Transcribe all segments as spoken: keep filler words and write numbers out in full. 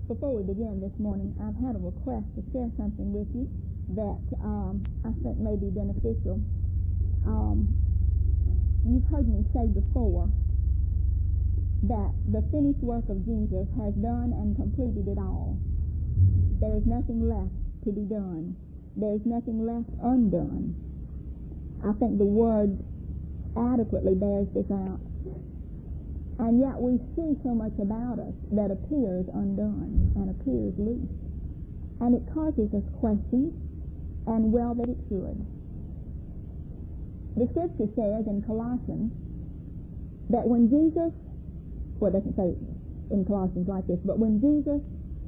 Before we begin this morning, I've had a request to share something with you that um, I think may be beneficial. Um, you've heard me say before that the finished work of Jesus has done and completed it all. There is nothing left to be done. There is nothing left undone. I think the Word adequately bears this out. And yet we see so much about us that appears undone and appears loose. And it causes us questions, and well that it should. The Scripture says in Colossians that when Jesus, well it doesn't say in Colossians like this, but when Jesus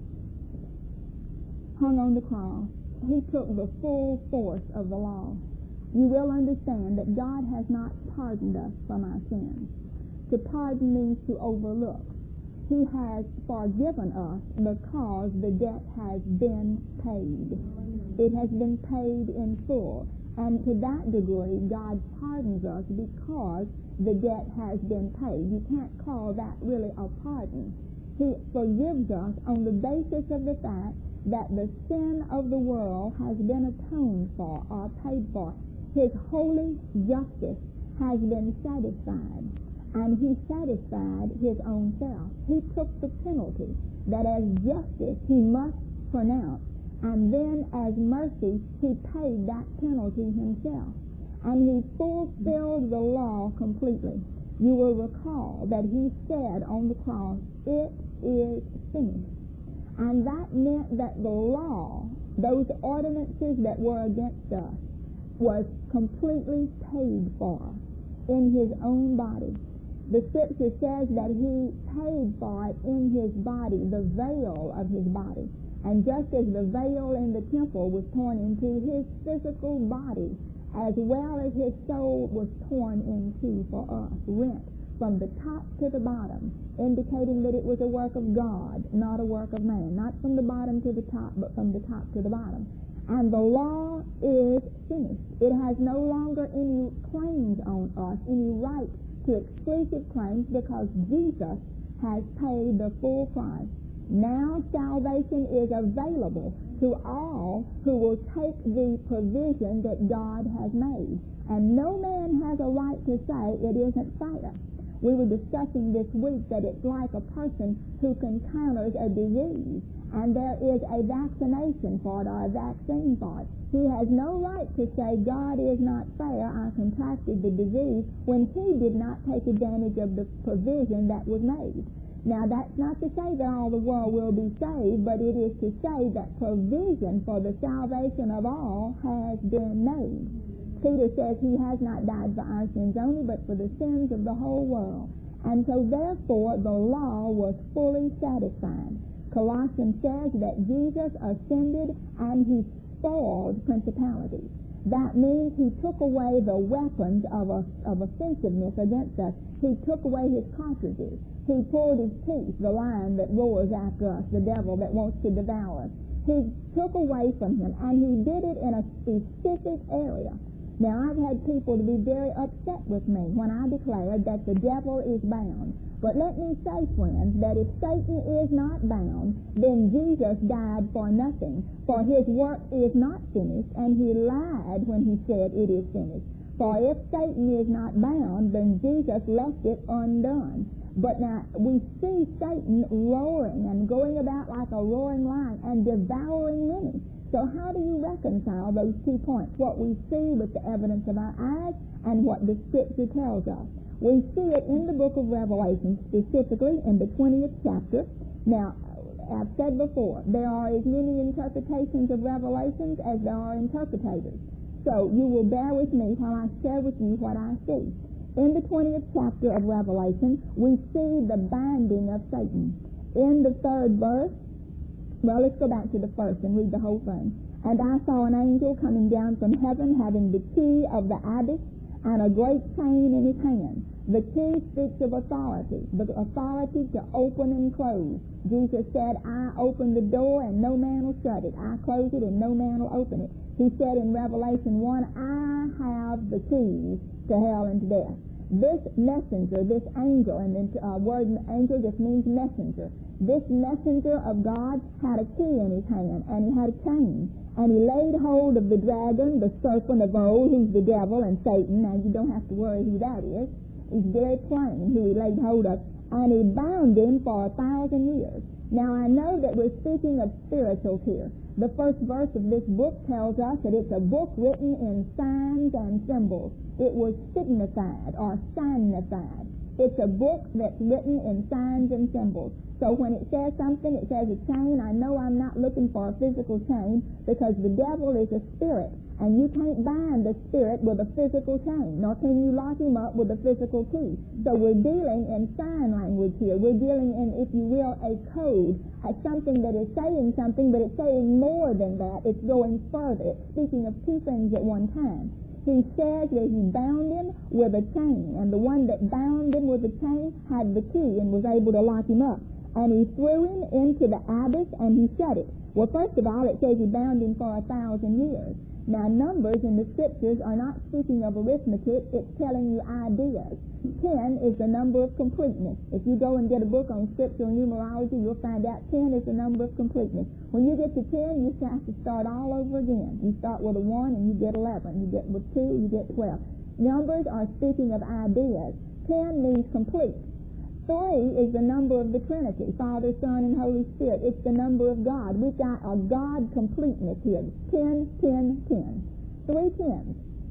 hung on the cross, he took the full force of the law. You will understand that God has not pardoned us from our sins. To pardon means to overlook. He has forgiven us because the debt has been paid. It has been paid in full. And to that degree, God pardons us because the debt has been paid. You can't call that really a pardon. He forgives us on the basis of the fact that the sin of the world has been atoned for or paid for. His holy justice has been satisfied. And he satisfied his own self. He took the penalty that as justice he must pronounce, and then as mercy he paid that penalty himself. And he fulfilled the law completely. You will recall that he said on the cross, "It is finished." And that meant that the law, those ordinances that were against us, was completely paid for in his own body. The Scripture says that he paid for it in his body, the veil of his body. And just as the veil in the temple was torn into his physical body, as well as his soul was torn into for us, rent from the top to the bottom, indicating that it was a work of God, not a work of man. Not from the bottom to the top, but from the top to the bottom. And the law is finished. It has no longer any claims on us, any right to exclusive claims, because Jesus has paid the full price. Now salvation is available to all who will take the provision that God has made. And no man has a right to say it isn't fair. We were discussing this week that it's like a person who encounters a disease and there is a vaccination for it or a vaccine for it. He has no right to say God is not fair, I contracted the disease, when he did not take advantage of the provision that was made. Now that's not to say that all the world will be saved, but it is to say that provision for the salvation of all has been made. Peter says he has not died for our sins only, but for the sins of the whole world. And so therefore the law was fully satisfied. Colossians says that Jesus ascended and he spoiled principalities. That means he took away the weapons of, a, of offensiveness against us. He took away his cartridges. He pulled his teeth, the lion that roars after us, the devil that wants to devour us. He took away from him, and he did it in a specific area. Now, I've had people to be very upset with me when I declared that the devil is bound. But let me say, friends, that if Satan is not bound, then Jesus died for nothing. For his work is not finished, and he lied when he said it is finished. For if Satan is not bound, then Jesus left it undone. But now we see Satan roaring and going about like a roaring lion and devouring many. So how do you reconcile those two points? What we see with the evidence of our eyes and what the Scripture tells us. We see it in the book of Revelation, specifically in the twentieth chapter. Now, I've said before, there are as many interpretations of Revelations as there are interpretators. So you will bear with me while I share with you what I see. In the twentieth chapter of Revelation, we see the binding of Satan. In the third verse, well, let's go back to the first and read the whole thing. And I saw an angel coming down from heaven, having the key of the abyss and a great chain in his hand. The key speaks of authority, the authority to open and close. Jesus said, I open the door and no man will shut it. I close it and no man will open it. He said in Revelation one, I have the keys to hell and to death. This messenger, this angel, and the uh, word angel just means messenger. This messenger of God had a key in his hand, and he had a chain. And he laid hold of the dragon, the serpent of old, who's the devil and Satan. Now, you don't have to worry who that is. He's very plain who he laid hold of. And he bound him for a thousand years. Now, I know that we're speaking of spirituals here. The first verse of this book tells us that it's a book written in signs and symbols. It was signified or signified. It's a book that's written in signs and symbols. So when it says something, it says a chain. I know I'm not looking for a physical chain because the devil is a spirit. And you can't bind the spirit with a physical chain, nor can you lock him up with a physical key. So we're dealing in sign language here. We're dealing in, if you will, a code, as something that is saying something, but it's saying more than that. It's going further. It's speaking of two things at one time. He says that he bound him with a chain, and the one that bound him with the chain had the key and was able to lock him up. And he threw him into the abyss, and he shut it. Well, first of all, it says he bound him for a thousand years. Now, numbers in the scriptures are not speaking of arithmetic. It's telling you ideas. Ten is the number of completeness. If you go and get a book on scriptural numerology, you'll find out ten is the number of completeness. When you get to ten, you have to start all over again. You start with a one and you get eleven. You get with two, you get twelve. Numbers are speaking of ideas. Ten means complete. Three is the number of the Trinity, Father, Son, and Holy Spirit. It's the number of God. We've got a God completeness here. Ten, ten, ten. Three tens.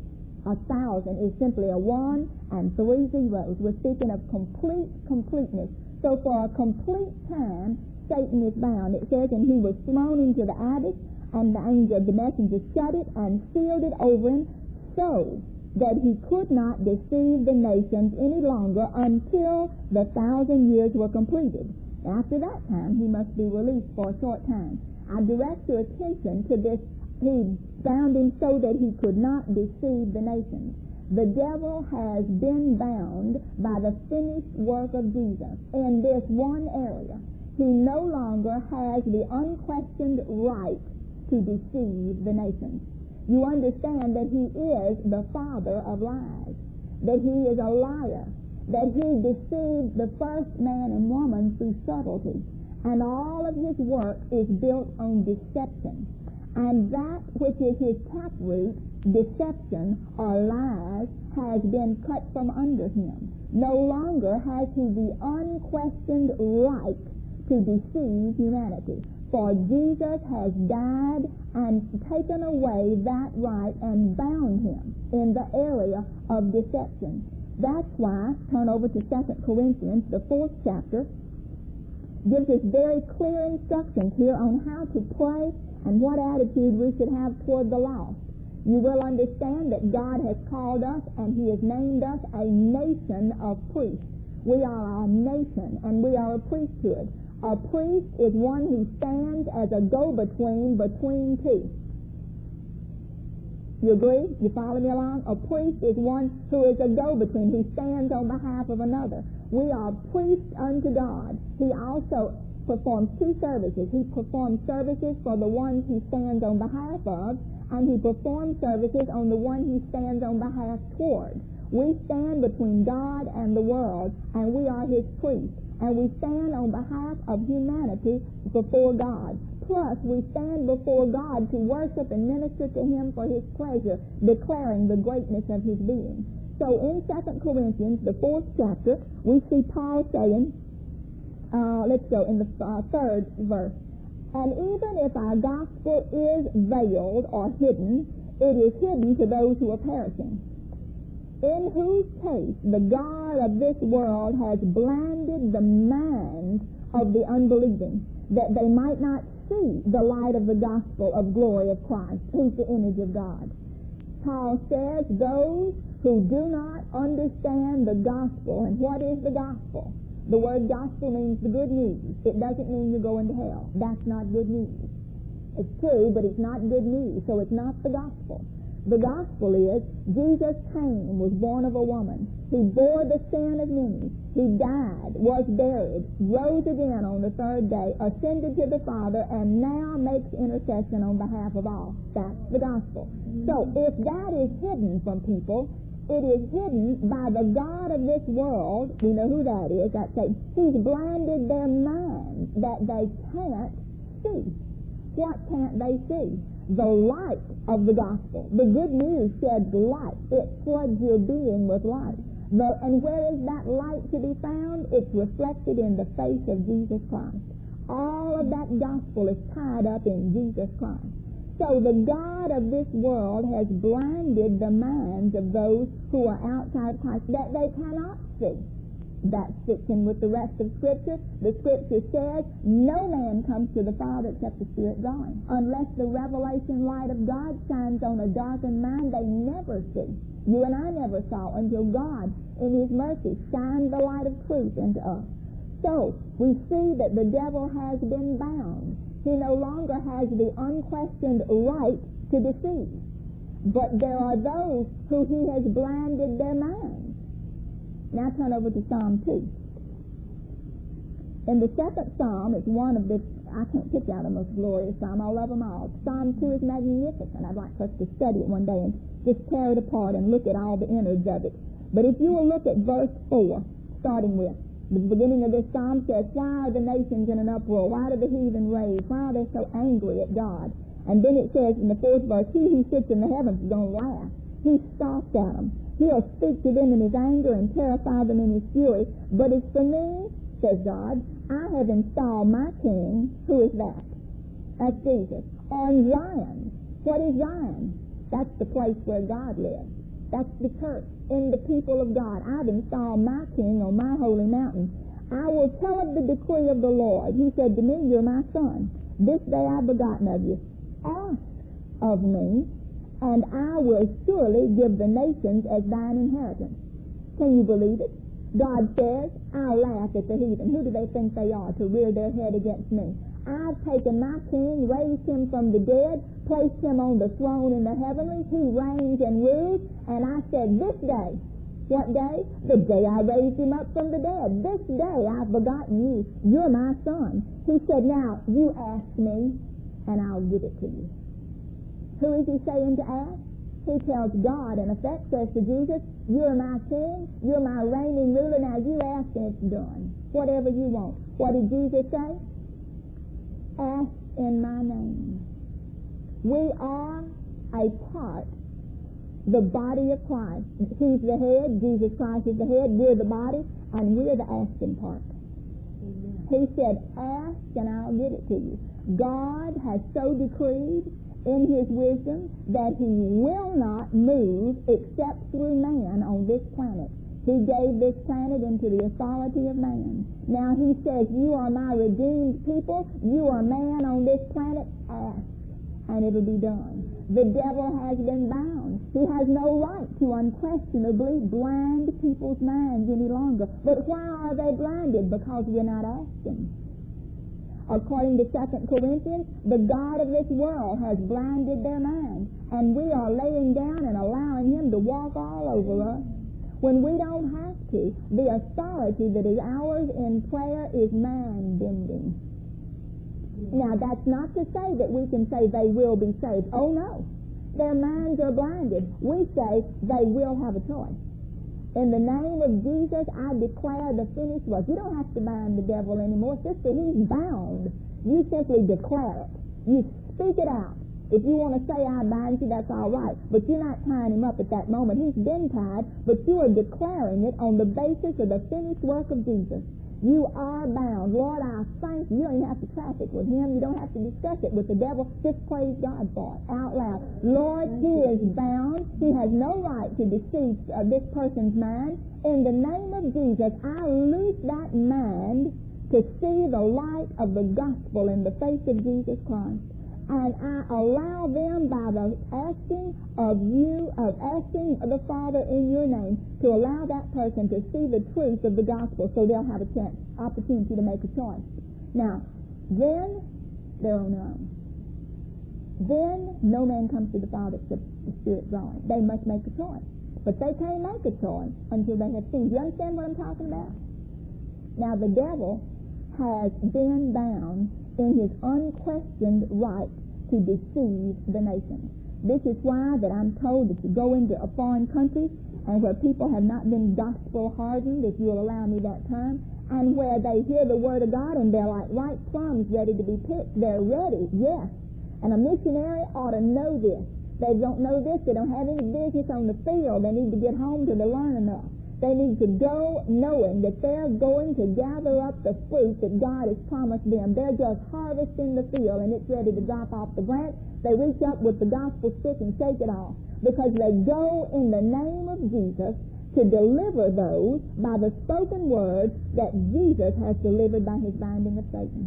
A thousand is simply a one and three zeros. We're speaking of complete completeness. So for a complete time, Satan is bound. It says, and he was thrown into the abyss, and the angel, the messenger, shut it and sealed it over him, so that he could not deceive the nations any longer until the thousand years were completed. After that time, he must be released for a short time. I direct your attention to this. He bound him so that he could not deceive the nations. The devil has been bound by the finished work of Jesus in this one area. He no longer has the unquestioned right to deceive the nations. You understand that he is the father of lies, that he is a liar, that he deceived the first man and woman through subtlety, and all of his work is built on deception. And that which is his taproot, deception or lies, has been cut from under him. No longer has he the unquestioned right to deceive humanity. For Jesus has died and taken away that right and bound him in the area of deception. That's why, turn over to Second Corinthians, the fourth chapter, gives us very clear instructions here on how to pray and what attitude we should have toward the lost. You will understand that God has called us and he has named us a nation of priests. We are a nation and we are a priesthood. A priest is one who stands as a go-between between two. You agree? You follow me along? A priest is one who is a go-between, who stands on behalf of another. We are priests unto God. He also performs two services. He performs services for the ones he stands on behalf of, and he performs services on the one he stands on behalf toward. We stand between God and the world, and we are his priests. And we stand on behalf of humanity before God. Plus, we stand before God to worship and minister to him for his pleasure, declaring the greatness of his being. So in Second Corinthians, the fourth chapter, we see Paul saying, uh, let's go in the uh, third verse, and even if our gospel is veiled or hidden, it is hidden to those who are perishing, in whose case the God of this world has blinded the minds of the unbelieving, that they might not see the light of the gospel of glory of Christ, who's the image of God. Paul says those who do not understand the gospel, and what is the gospel? The word gospel means the good news. It doesn't mean you're going to hell. That's not good news. It's true, but it's not good news, so it's not the gospel. The gospel is, Jesus came, was born of a woman. He bore the sin of many. He died, was buried, rose again on the third day, ascended to the Father, and now makes intercession on behalf of all. That's the gospel. So if that is hidden from people, It is hidden by the god of this world. We know who that is. That's Satan. He's blinded their minds that they can't see. What can't they see? The light of the gospel. The good news sheds light. It floods your being with light. The, and where is that light to be found? It's reflected in the face of Jesus Christ. All of that gospel is tied up in Jesus Christ. So the god of this world has blinded the minds of those who are outside Christ, that they cannot see. That fits in with the rest of Scripture. The Scripture says, no man comes to the Father except the Spirit drawing. Unless the revelation light of God shines on a darkened mind, they never see. You and I never saw until God, in His mercy, shined the light of truth into us. So, we see that the devil has been bound. He no longer has the unquestioned right to deceive. But there are those who he has blinded their minds. Now turn over to Psalm two. In the second Psalm, it's one of the, I can't pick out the most glorious Psalm, I love them all. Psalm two is magnificent. I'd like for us to study it one day and just tear it apart and look at all the innards of it. But if you will look at verse four, starting with, the beginning of this psalm says, why are the nations in an uproar? Why do the heathen rage? Why are they so angry at God? And then it says in the fourth verse, he who sits in the heavens is going to laugh. He scoffs at them. He'll speak to them in his anger and terrify them in his fury. But as for me, says God, I have installed my king. Who is that? That's Jesus. On Zion. What is Zion? That's the place where God lives. That's the church, in the people of God. I've installed my king on my holy mountain. I will tell of the decree of the Lord. He said to me, you're my son. This day I've begotten of you. Ask of me, and I will surely give the nations as thine inheritance. Can you believe it? God says, I'll laugh at the heathen. Who do they think they are to rear their head against me? I've taken my king, raised him from the dead, placed him on the throne in the heavenlies. He reigns and rules. And I said, this day, what day? The day I raised him up from the dead. This day I've begotten you. You're my son. He said, now, you ask me, and I'll give it to you. Who is he saying to ask? He tells God, in effect, says to Jesus, you're my king, you're my reigning ruler, now you ask and it's done. Whatever you want. What did Jesus say? Ask in my name. We are a part, the body of Christ. He's the head, Jesus Christ is the head, we're the body, and we're the asking part. Amen. He said, ask and I'll give it to you. God has so decreed in his wisdom that he will not move except through man on this planet. He gave this planet into the authority of man. Now he says, you are my redeemed people. You are man on this planet. Ask, and it'll be done. The devil has been bound. He has no right to unquestionably blind people's minds any longer. But why are they blinded? Because we're not asking. According to Second Corinthians, the god of this world has blinded their minds, and we are laying down and allowing him to walk all over us when we don't have to. The authority that is ours in prayer is mind-bending. Now, that's not to say that we can say they will be saved. Oh, no. Their minds are blinded. We say they will have a choice. In the name of Jesus, I declare the finished work. You don't have to bind the devil anymore. Sister, he's bound. You simply declare it. You speak it out. If you want to say, I bind you, that's all right. But you're not tying him up at that moment. He's been tied, but you are declaring it on the basis of the finished work of Jesus. You are bound. Lord, I thank you. You don't even have to traffic with him. You don't have to discuss it with the devil. Just praise God for it out loud. Lord, he is bound. He has no right to deceive uh, this person's mind. In the name of Jesus, I loose that mind to see the light of the gospel in the face of Jesus Christ. And I allow them by the asking of you, of asking the Father in your name, to allow that person to see the truth of the gospel so they'll have a chance, opportunity to make a choice. Now, then they're on their own. Then no man comes to the Father except the Spirit drawing. They must make a choice. But they can't make a choice until they have seen. Do you understand what I'm talking about? Now, the devil has been bound in his unquestioned right to deceive the nations. This is why that I'm told that you go into a foreign country and where people have not been gospel hardened, if you'll allow me that term, and where they hear the word of God and they're like ripe plums ready to be picked. They're ready, yes. And a missionary ought to know this. They don't know this. They don't have any business on the field. They need to get home till they learn enough. They need to go knowing that they're going to gather up the fruit that God has promised them. They're just harvesting the field and it's ready to drop off the branch. They reach up with the gospel stick and shake it off because they go in the name of Jesus to deliver those by the spoken word that Jesus has delivered by his binding of Satan.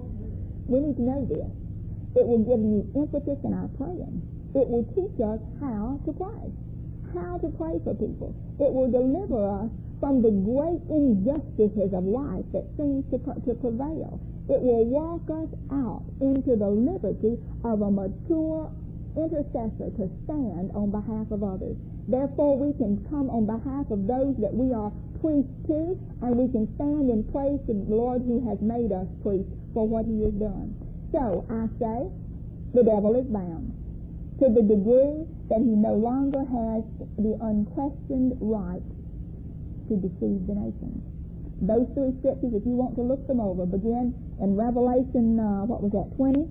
We need to know this. It will give you impetus in our praying. It will teach us how to pray. How to pray for people. It will deliver us from the great injustices of life that seems to, to prevail. It will walk us out into the liberty of a mature intercessor to stand on behalf of others. Therefore, we can come on behalf of those that we are priests to, and we can stand in praise to the Lord who has made us priests for what he has done. So, I say, the devil is bound to the degree that he no longer has the unquestioned right to deceive the nations. Those three scriptures, if you want to look them over, begin in Revelation, uh, what was that, twenty?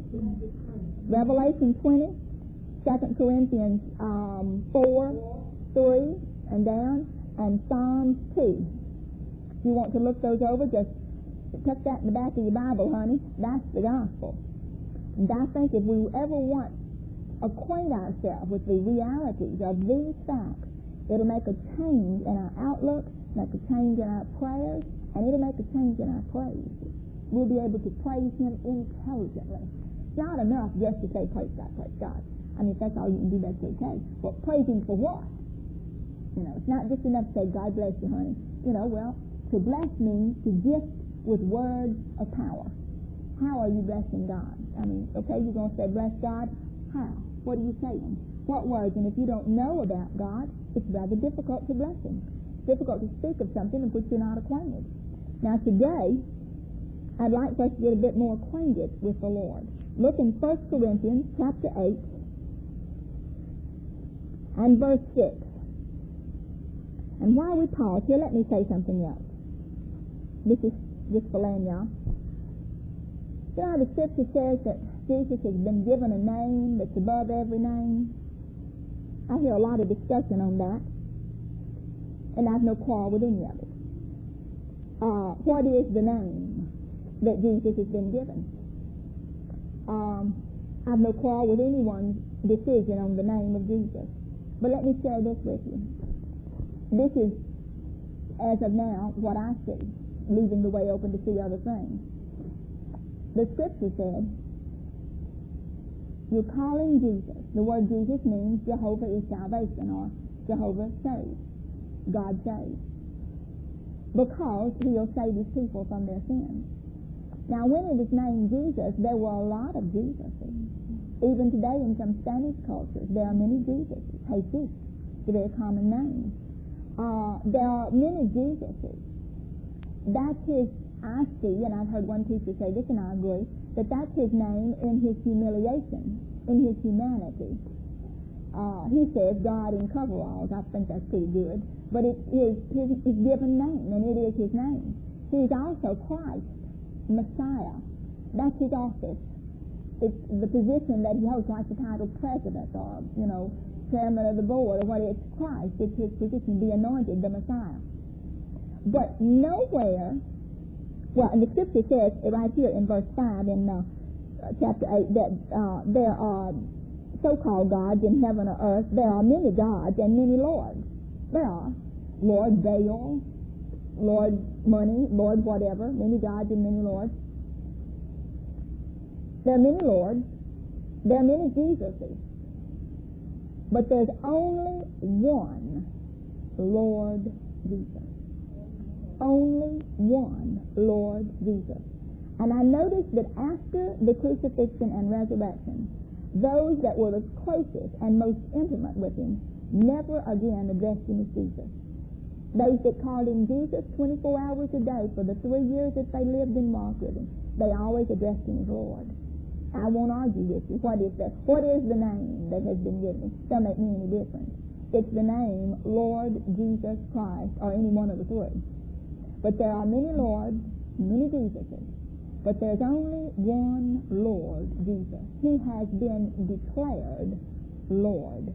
Revelation twenty, Second Corinthians um, four, three, and down, and Psalms two. If you want to look those over, just tuck that in the back of your Bible, honey. That's the gospel. And I think if we ever want acquaint ourselves with the realities of these facts, it'll make a change in our outlook, make a change in our prayers, and it'll make a change in our praise. We'll be able to praise him intelligently. It's not enough just to say, praise God, praise God. I mean, if that's all you can do, that's okay. But praise him for what? You know, it's not just enough to say, God bless you, honey. You know, well, to bless means to gift with words of power. How are you blessing God? I mean, okay, you're going to say, bless God. How? What are you saying? What words? And if you don't know about God, it's rather difficult to bless him. It's difficult to speak of something of which you're not acquainted. Now today, I'd like for us to get a bit more acquainted with the Lord. Look in First Corinthians chapter eight and verse six. And while we pause here, let me say something else. This is just for laying y'all. You know, the scripture says that Jesus has been given a name that's above every name. I hear a lot of discussion on that, and I have no quarrel with any of it. Uh, what is the name that Jesus has been given? Um, I have no quarrel with anyone's decision on the name of Jesus. But let me share this with you. This is, as of now, what I see, leaving the way open to see other things. The scripture said, you're calling Jesus. The word Jesus means Jehovah is salvation, or Jehovah saves. God saves. Because he'll save his people from their sins. Now, when it was named Jesus, there were a lot of Jesuses. Even today in some Spanish cultures, there are many Jesuses. Jesus is a very common name. Uh, there are many Jesuses. That's his, I see, and I've heard one teacher say this, and I agree, that that's his name in his humiliation, in his humanity. Uh, he says God in coveralls. I think that's pretty good. But it is his, his given name, and it is his name. He is also Christ, Messiah. That's his office. It's the position that he holds, like the title president or, you know, chairman of the board or what it's Christ. It's his position, the anointed, the Messiah. But nowhere, well, and the scripture says right here in verse five in uh, chapter eight that uh, there are so-called gods in heaven or earth. There are many gods and many lords. There are Lord Baal, Lord Money, Lord whatever, many gods and many lords. There are many lords. There are many Jesuses. But there's only one Lord Jesus. Only one Lord Jesus. And I noticed that after the crucifixion and resurrection, those that were the closest and most intimate with him never again addressed him as Jesus. Those that called him Jesus twenty-four hours a day for the three years that they lived and walked with him, they always addressed him as Lord. I won't argue with you. What is the what is the name that has been given? Doesn't make me any difference. It's the name Lord Jesus Christ, or any one of the three. But there are many Lords, many Jesuses. But there's only one Lord Jesus. He has been declared Lord.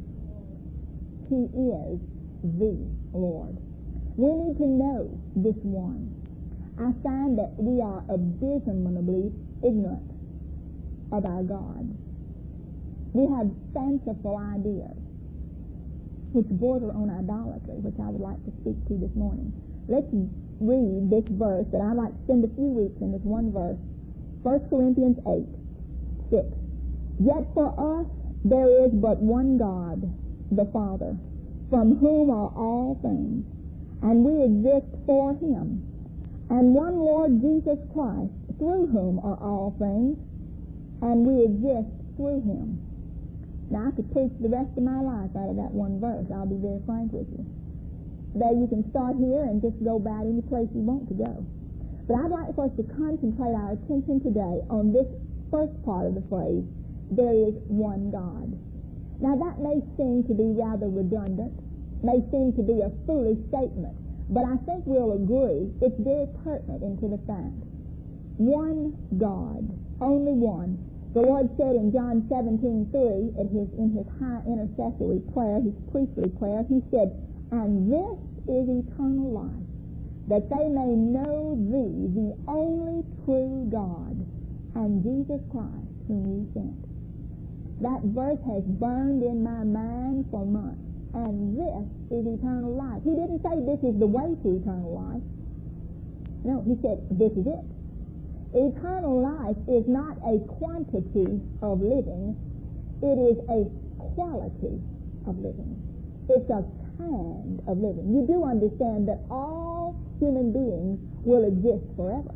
He is the Lord. We need to know this one. I find that we are abysmally ignorant of our God. We have fanciful ideas which border on idolatry, which I would like to speak to this morning. Let's read this verse that I'd like to spend a few weeks in, this one verse. First Corinthians eight, six. Yet for us there is but one God, the Father, from whom are all things, and we exist for him, and one Lord Jesus Christ, through whom are all things, and we exist through him. Now, I could preach the rest of my life out of that one verse. I'll be very frank with you. There you can start here and just go about any place you want to go. But I'd like for us to concentrate our attention today on this first part of the phrase, there is one God. Now, that may seem to be rather redundant, may seem to be a foolish statement, but I think we'll agree it's very pertinent into the fact. One God, only one. The Lord said in John seventeen three, in his, in his high intercessory prayer, his priestly prayer, he said, and this is eternal life, that they may know thee, the only true God, and Jesus Christ, whom you sent. That verse has burned in my mind for months. And this is eternal life. He didn't say this is the way to eternal life. No, he said this is it. Eternal life is not a quantity of living. It is a quality of living. It's a kind of living. You do understand that all human beings will exist forever.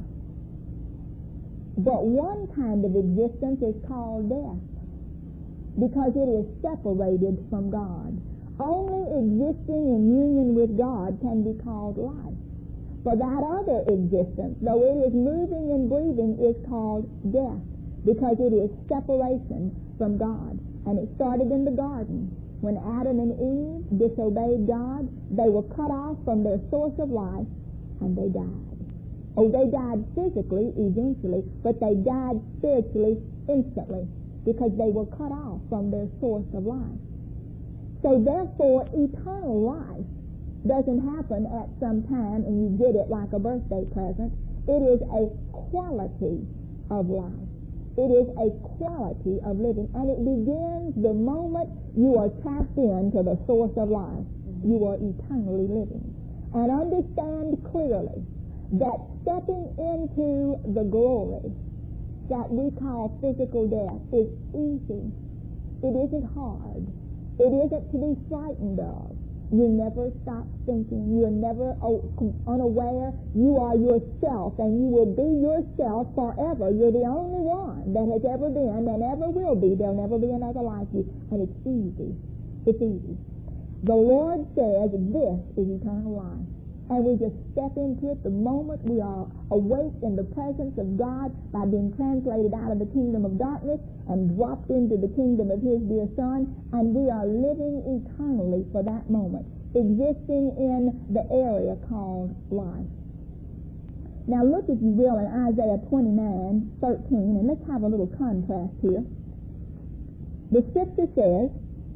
But one kind of existence is called death, because it is separated from God. Only existing in union with God can be called life. For that other existence, though it is moving and breathing, is called death, because it is separation from God. And it started in the garden. When Adam and Eve disobeyed God, they were cut off from their source of life, and they died. Oh, they died physically eventually, but they died spiritually instantly, because they were cut off from their source of life. So therefore, eternal life doesn't happen at some time and you get it like a birthday present. It is a quality of life. It is a quality of living. And it begins the moment you are tapped into the source of life. You are eternally living. And understand clearly that stepping into the glory that we call physical death is easy. It isn't hard. It isn't to be frightened of. You never stop thinking. You are never unaware. You are yourself, and you will be yourself forever. You're the only one that has ever been and ever will be. There'll never be another like you. And it's easy. It's easy. The Lord says this is eternal life. And we just step into it the moment we are awake in the presence of God by being translated out of the kingdom of darkness and dropped into the kingdom of His dear Son, and we are living eternally for that moment, existing in the area called life. Now look, if you will, in Isaiah twenty-nine thirteen, and let's have a little contrast here. The scripture says,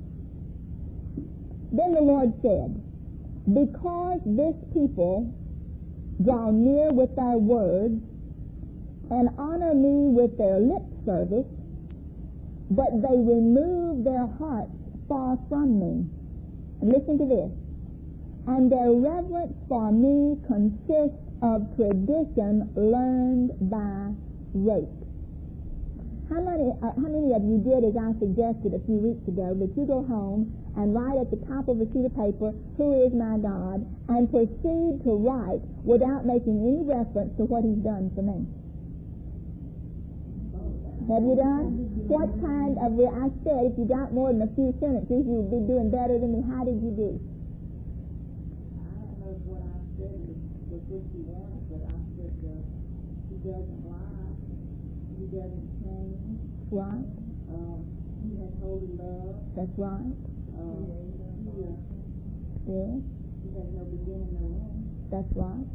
then the Lord said, because this people draw near with their words and honor me with their lip service, but they remove their hearts far from me. And listen to this. And their reverence for me consists of tradition learned by rote. How many, uh, how many of you did as I suggested a few weeks ago, that you go home and write at the top of a sheet of paper, who is my God, and proceed to write without making any reference to what He's done for me? Have you done? What kind of, I said if you got more than a few sentences, you would be doing better than me. How did you do? I don't know if what I said was what you wanted, but I said uh, He doesn't lie, He doesn't change, Right. Um, he had holy love. That's right. Um, he, uh, Yes. he had no beginning, no end. That's right.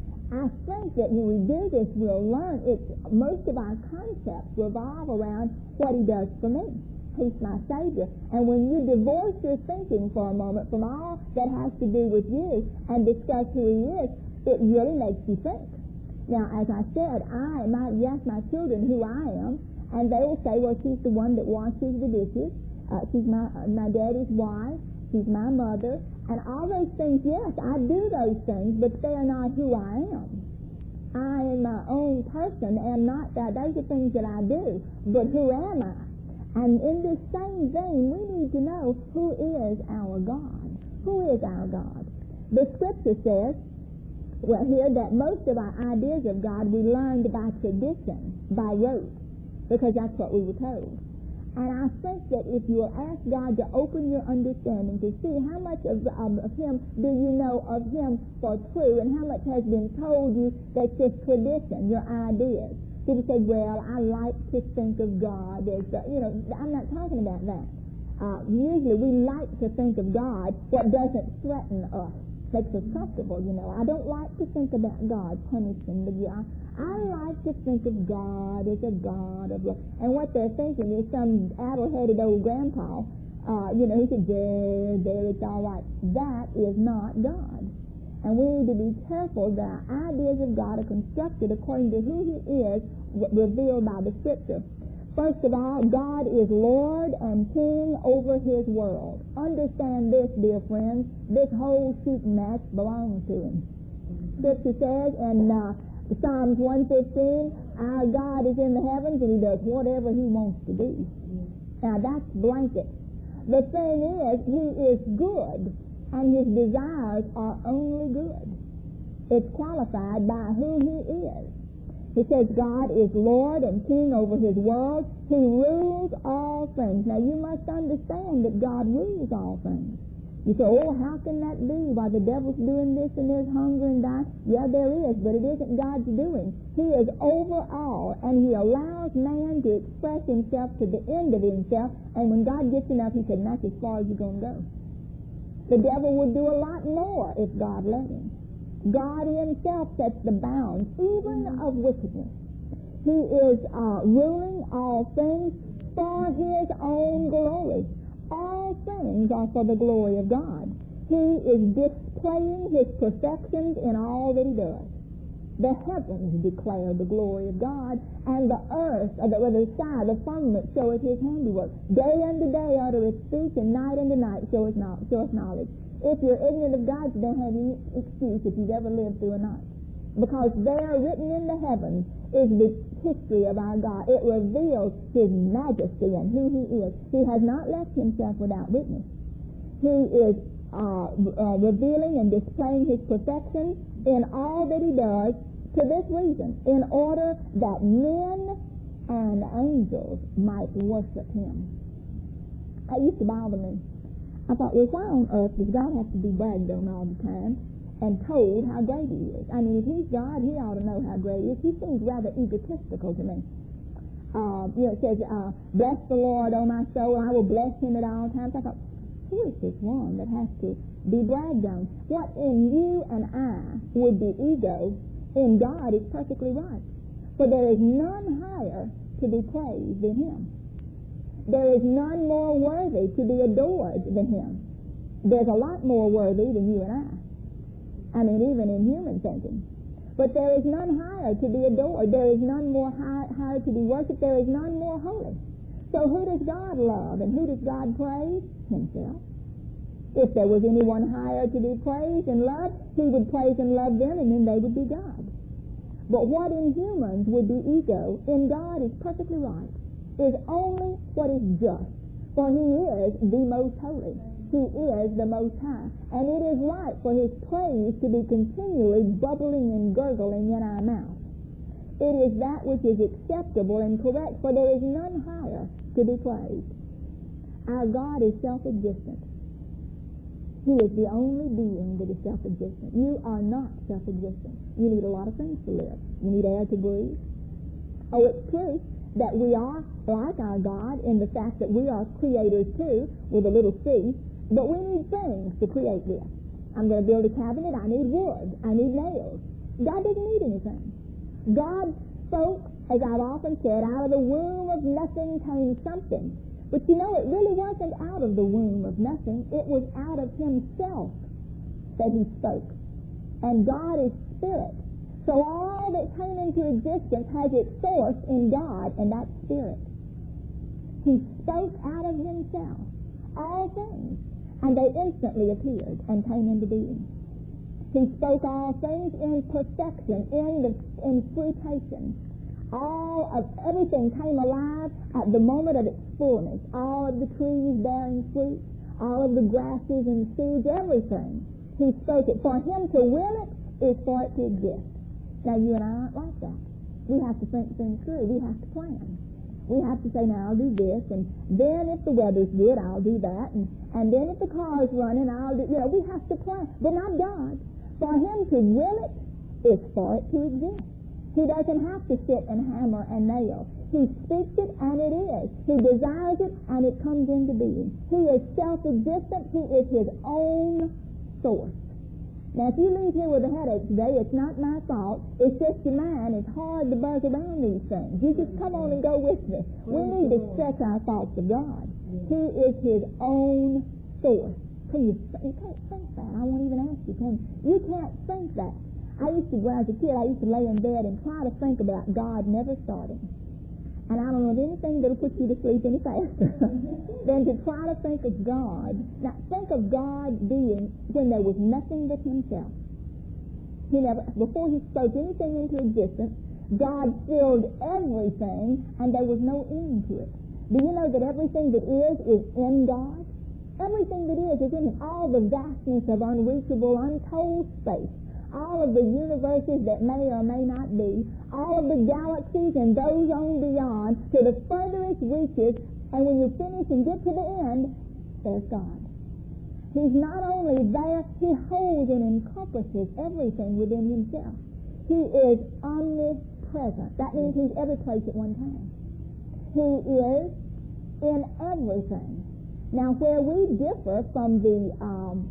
I think that when we do this, we'll learn it. Most of our concepts revolve around what he does for me. He's my Savior. And when you divorce your thinking for a moment from all that has to do with you and discuss who he is, it really makes you think. Now, as I said, I might ask my children who I am, and they will say, well, she's the one that washes the dishes. Uh, she's my, uh, my daddy's wife. She's my mother. And all those things, yes, I do those things, but they are not who I am. I, in my own person, am not that. Those are things that I do. But who am I? And in this same vein, we need to know who is our God. Who is our God? The Scripture says, well, here, that most of our ideas of God we learned by tradition, by rote, because that's what we were told. And I think that if you will ask God to open your understanding to see how much of, of, of Him do you know of Him for true, and how much has been told you that's just tradition, your ideas. People say, well, I like to think of God as, uh, you know, I'm not talking about that. Uh, usually we like to think of God what doesn't threaten us, makes us comfortable, you know. I don't like to think about God punishing the guilty. I like to think of God as a God of love. And what they're thinking is some addle-headed old grandpa, uh, you know, he said, there, there, it's all right. That is not God. And we need to be careful that our ideas of God are constructed according to who He is, revealed by the Scripture. First of all, God is Lord and King over His world. Understand this, dear friends. This whole shooting match belongs to Him. Scripture says in uh, Psalms one fifteen, our God is in the heavens and He does whatever He wants to do. Now that's blanket. The thing is, He is good, and His desires are only good. It's qualified by who He is. He says God is Lord and King over His world. He rules all things. Now you must understand that God rules all things. You say, oh, how can that be? Why, the devil's doing this and there's hunger and dying. Yeah, there is, but it isn't God's doing. He is over all, and He allows man to express himself to the end of himself, and when God gets enough, He said, that's as far as you're going to go. The devil would do a lot more if God let him. God Himself sets the bounds, even of wickedness. He is uh, ruling all things for His own glory. All things are for the glory of God. He is displaying His perfections in all that He does. The heavens declare the glory of God, and the earth, or the, or the sky, the firmament, showeth His handiwork. Day unto day uttereth speech, and night unto night showeth knowledge. If you're ignorant of God, you don't have any excuse if you've ever lived through a night. Because there, written in the heavens, is the history of our God. It reveals His majesty and who He is. He has not left Himself without witness. He is uh, uh, revealing and displaying His perfection in all that He does to this reason, in order that men and angels might worship Him. That used to bother me. I thought, well, why on earth does God have to be bragged on all the time and told how great He is? I mean, if He's God, He ought to know how great He is. He seems rather egotistical to me. Uh, you know, it says, uh, bless the Lord, O my soul, I will bless Him at all times. I thought, who is this one that has to be bragged on? What in you and I would be ego, in God is perfectly right. For there is none higher to be praised than Him. There is none more worthy to be adored than Him. There's a lot more worthy than you and I. I mean, even in human thinking. But there is none higher to be adored. There is none more high, higher to be worshipped. There is none more holy. So who does God love and who does God praise? Himself. If there was anyone higher to be praised and loved, He would praise and love them, and then they would be God. But what in humans would be ego, in God is perfectly right, is only what is just. For He is the most holy. He is the most high. And it is right for His praise to be continually bubbling and gurgling in our mouth. It is that which is acceptable and correct, for there is none higher to be praised. Our God is self-existent. He is the only being that is self-existent. You are not self-existent. You need a lot of things to live. You need air to breathe. Oh, it's true that we are like our God in the fact that we are creators too, with a little c, but we need things to create with. I'm going to build a cabinet, I need wood, I need nails. God doesn't need anything. God spoke, as I've often said, out of the womb of nothing came something. But you know, it really wasn't out of the womb of nothing. It was out of himself that he spoke. And God is spirit. So all that came into existence has its source in God, and that's spirit. He spoke out of himself all things, and they instantly appeared and came into being. He spoke all things in perfection, in the in fruitation. All of everything came alive at the moment of its fullness. All of the trees bearing fruit, all of the grasses and seeds, everything. He spoke it. For him to will it is for it to exist. Now you and I aren't like that. We have to think things through. We have to plan. We have to say, now I'll do this, and then if the weather's good, I'll do that, and, and then if the car's running, I'll do, you know, we have to plan. But not God. For him to will it is for it to exist. He doesn't have to sit and hammer and nail. He speaks it and it is. He desires it and it comes into being. He is self-existent. He is his own source. Now, if you leave here with a headache today, it's not my fault. It's just your mind. It's hard to buzz around these things. You just come on and go with me. We need to stretch our thoughts of God. He is his own source. Can you, you can't think that. I won't even ask you, can you? You can't think that. I used to, when I was a kid, I used to lay in bed and try to think about God never starting. And I don't know of anything that'll put you to sleep any faster than to try to think of God. Now, think of God being when there was nothing but himself. He never, before he spoke anything into existence, God filled everything and there was no end to it. Do you know that everything that is is in God? Everything that is is in him. All the vastness of unreachable, untold space. All of the universes that may or may not be, all of the galaxies and those on beyond, to the furthest reaches, and when you finish and get to the end, there's God. He's not only there, he holds and encompasses everything within himself. He is omnipresent. That means he's every place at one time. He is in everything. Now, where we differ from the um,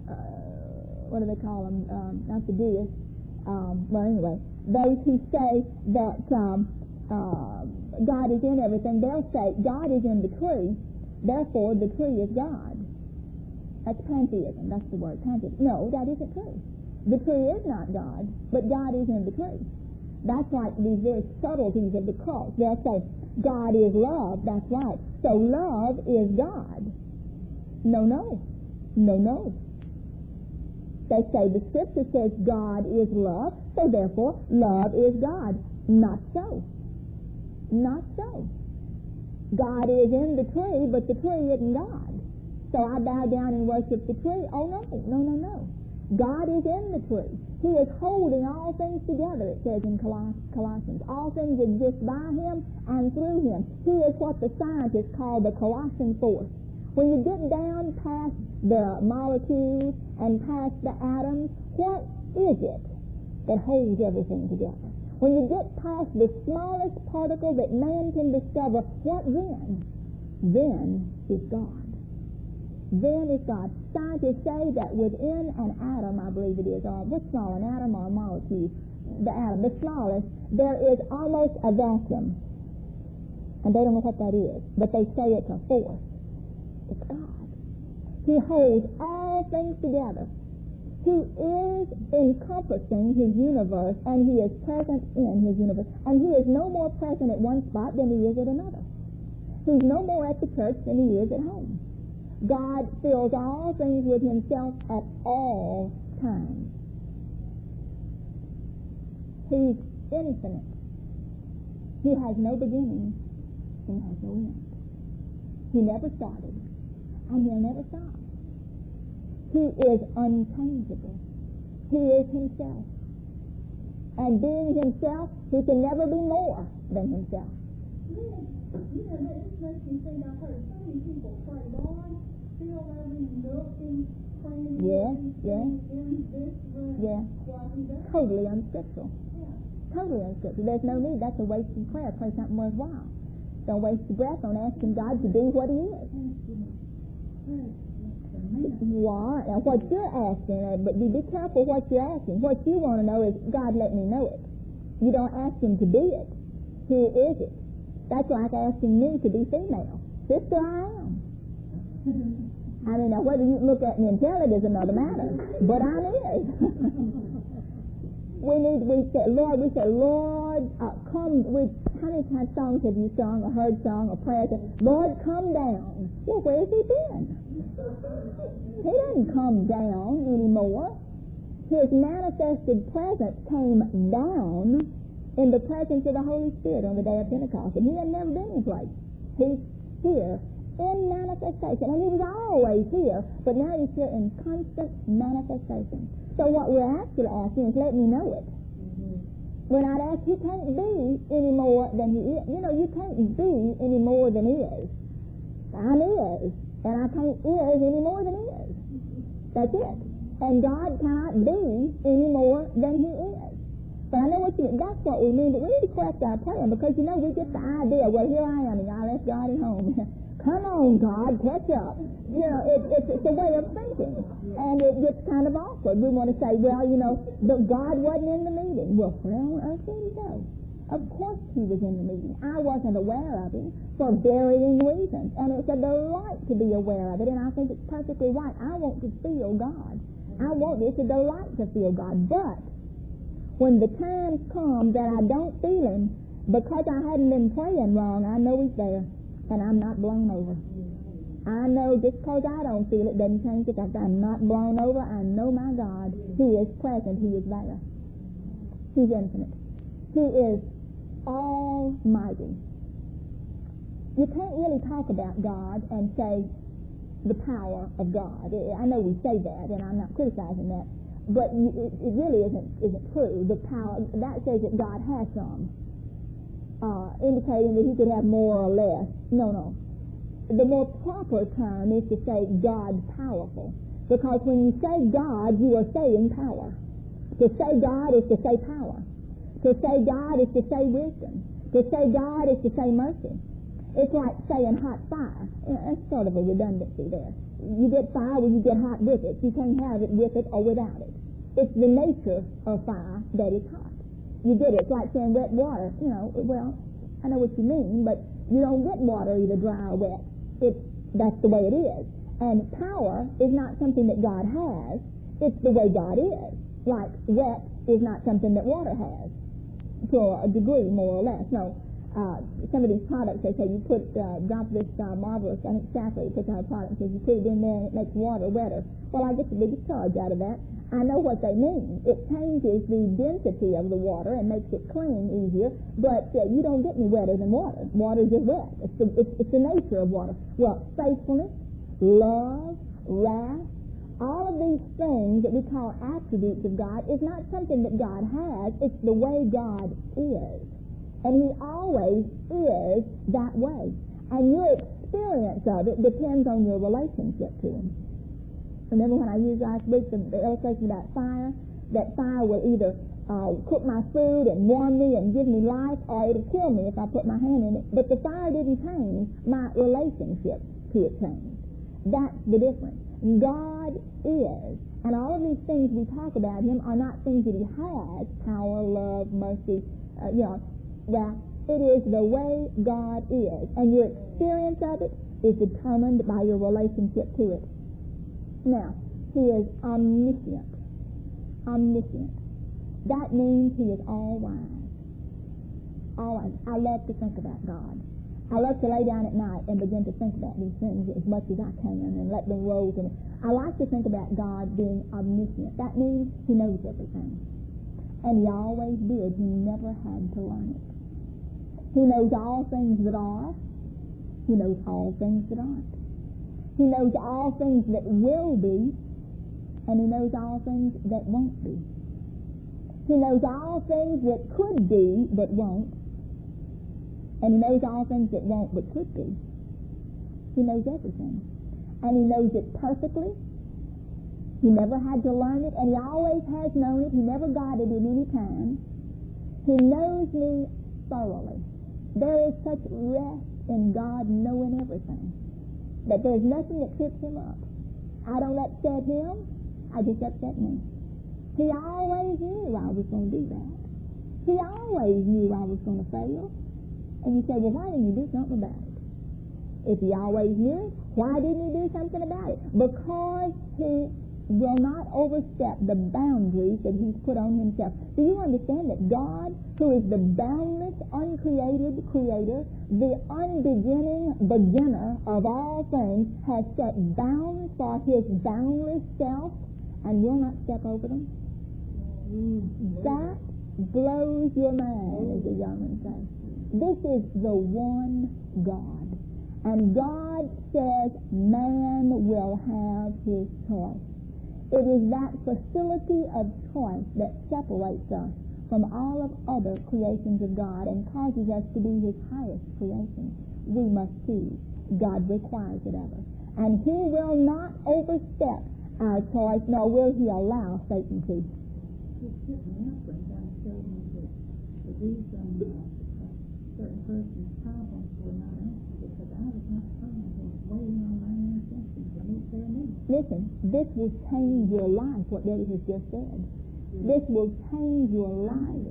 what do they call them, um, not the deists, um, well anyway, those who say that um, uh, God is in everything, they'll say God is in the tree, therefore the tree is God. That's pantheism, that's the word, pantheism. No, that isn't true. The tree is not God, but God is in the tree. That's like these very subtleties of the cult. They'll say, God is love, that's right. So love is God. No, no. No, no. They say the scripture says God is love, so therefore love is God. Not so. Not so. God is in the tree, but the tree isn't God. So I bow down and worship the tree. Oh, no, no, no, no. God is in the tree. He is holding all things together, it says in Colossians. All things exist by him and through him. He is what the scientists call the Colossian force. When you get down past the molecules and past the atoms, what is it that holds everything together? When you get past the smallest particle that man can discover, what then? Then is God. Then is God. Scientists say that within an atom, I believe it is, or what's small, an atom or a molecule? The atom, the smallest, there is almost a vacuum. And they don't know what that is, but they say it's a force. It's God. He holds all things together. He is encompassing his universe, and he is present in his universe. And he is no more present at one spot than he is at another. He's no more at the church than he is at home. God fills all things with himself at all times. He's infinite. He has no beginning and has no end. He never started. And he'll never stop. He is unchangeable. He is himself. And being himself, he can never be more than himself. Yeah, you know, this makes me think, I've heard so many people pray, Lord, fill every nook and cranny Yes, yes. in this room. Yeah. What he does. Totally unscriptural. Yeah. totally in Scripture. There's no need. That's a wasted prayer. Pray something worthwhile. Don't waste your breath on asking God to be what He is. What? Now, what you're asking, uh, but be, be careful what you're asking. What you want to know is, God, let me know it. You don't ask Him to be it. Who is it? That's like asking me to be female. Sister, I am. I mean, now whether you look at me and tell it is another matter, but I'm is. we need, we say, Lord, we say, Lord, uh, come, we, how many times songs have you sung, or heard sung, or prayers? Lord, come down. Well, where's He been? He doesn't come down anymore. His manifested presence came down in the presence of the Holy Spirit on the day of Pentecost, and He had never been in place. He's here in manifestation, and He was always here, but now He's here in constant manifestation. So what we're actually asking is, let me know it. Mm-hmm. We're not asking, He can't be any more than He is. You know, you can't be any more than He is. I'm is, and I can't is any more than He is. That's it. And God cannot be any more than He is. But I know what you mean. That's what we mean. But we need to correct our praying, because, you know, we get the idea, well, here I am, and I left God at home. Come on, God, catch up. You know, it, it's, it's a way of thinking. And it gets kind of awkward. We want to say, well, you know, but God wasn't in the meeting. Well, where on earth did He go? Of course He was in the meeting. I wasn't aware of Him for varying reasons. And it's a delight to be aware of it, and I think it's perfectly right. I want to feel God. I want, it's a delight to feel God. But when the times come that I don't feel Him, because I hadn't been praying wrong, I know He's there. And I'm not blown over. I know just because I don't feel it doesn't change the fact I'm not blown over. I know my God. He is present. He is there. He's infinite. He is almighty. You can't really talk about God and say the power of God. I know we say that, and I'm not criticizing that, but it, it really isn't isn't true. The power, that says that God has some. Uh, indicating that He could have more or less. No, no. The more proper term is to say God's powerful. Because when you say God, you are saying power. To say God is to say power. To say God is to say wisdom. To say God is to say mercy. It's like saying hot fire. That's sort of a redundancy there. You get fire when you get hot with it. You can't have it with it or without it. It's the nature of fire that is hot. You get it. It's like saying wet water. You know, well, I know what you mean, but you don't get water either dry or wet. It's, that's the way it is. And power is not something that God has. It's the way God is. Like wet is not something that water has. To a degree, more or less. No. Uh, some of these products, they say you put, uh, drop this uh, marvelous, I think Safeway puts out a product and says you put it in there and it makes water wetter. Well, I get the biggest charge out of that. I know what they mean. It changes the density of the water and makes it clean easier, but uh, you don't get any wetter than water. Water is just wet. It's the, it's, it's the nature of water. Well, faithfulness, love, wrath, all of these things that we call attributes of God is not something that God has. It's the way God is. And He always is that way. And your experience of it depends on your relationship to Him. Remember when I used last week the, the illustration about fire? That fire will either uh, cook my food and warm me and give me life, or it'll kill me if I put my hand in it. But the fire didn't change. My relationship to it changed. That's the difference. God is. And all of these things we talk about Him are not things that He has. Power, love, mercy, uh, you know. Well, it is the way God is. And your experience of it is determined by your relationship to it. Now, He is omniscient. Omniscient. That means He is all-wise. All-wise. I love to think about God. I love to lay down at night and begin to think about these things as much as I can and let them roll to me. I like to think about God being omniscient. That means He knows everything. And He always did. He never had to learn it. He knows all things that are. He knows all things that aren't. He knows all things that will be, and He knows all things that won't be. He knows all things that could be but won't, and He knows all things that won't but could be. He knows everything. And He knows it perfectly. He never had to learn it, and He always has known it. He never got it at any time. He knows me thoroughly. There is such rest in God knowing everything that there's nothing that trips him up. I don't upset him, I just upset me. He always knew I was going to do that. He always knew I was going to fail. And you say, well, why didn't you do something about it? If he always knew, why didn't he do something about it? Because he will not overstep the boundaries that he's put on himself. Do you understand that God, who is the boundless, uncreated creator, the unbeginning beginner of all things, has set bounds for his boundless self and will not step over them? Mm-hmm. That blows your mind, as the Germans say. This is the one God. And God says man will have his choice. It is that facility of choice that separates us from all of other creations of God and causes us to be his highest creation. We must choose. God requires it of us. And he will not overstep our choice, nor will he allow Satan to. Just sitting there when God showed me that the reason uh, certain person's problems were not answered because I was not praying. I was waiting on my intentions to meet their needs. Listen, this will change your life, what Daddy has just said. This will change your life.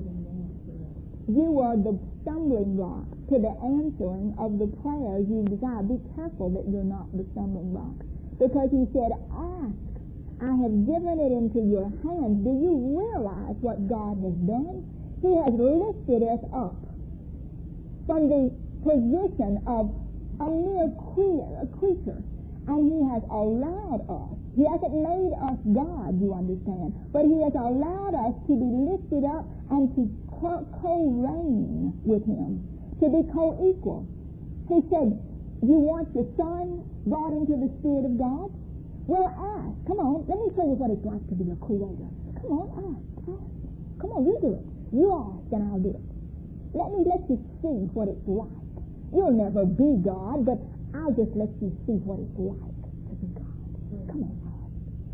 You are the stumbling block to the answering of the prayers you desire. Be careful that you're not the stumbling block. Because he said, ask. I have given it into your hands. Do you realize what God has done? He has lifted us up from the position of a mere creature, and he has allowed us. He hasn't made us God, you understand, but he has allowed us to be lifted up and to co-reign with him, to be co-equal. He said, you want your son brought into the Spirit of God? Well, ask. Come on, let me show you what it's like to be a creator. Come on, ask, ask. Come on, you do it. You ask and I'll do it. Let me let you see what it's like. You'll never be God, but I'll just let you see what it's like to be God. Come on, ask.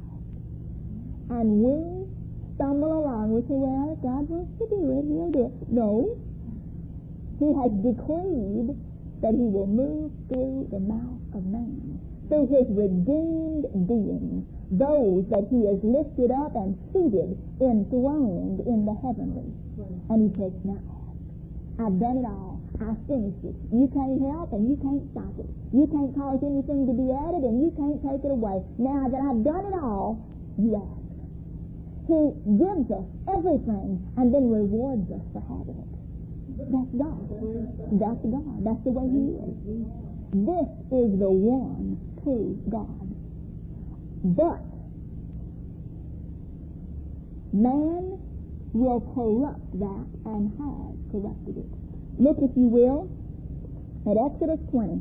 And we stumble along. We say, well, if God wants to do it, he'll do it. No. He has decreed that he will move through the mouth of man, through his redeemed being, those that he has lifted up and seated, enthroned in the heavenlies. Right. And he says, now ask. I've done it all. I've finished it. You can't help and you can't stop it. You can't cause anything to be added and you can't take it away. Now that I've done it all, you ask. He gives us everything and then rewards us for having it. That's God. That's God. That's the way he is. This is the one true God. But man will corrupt that and has corrupted it. Look, if you will, at Exodus twenty.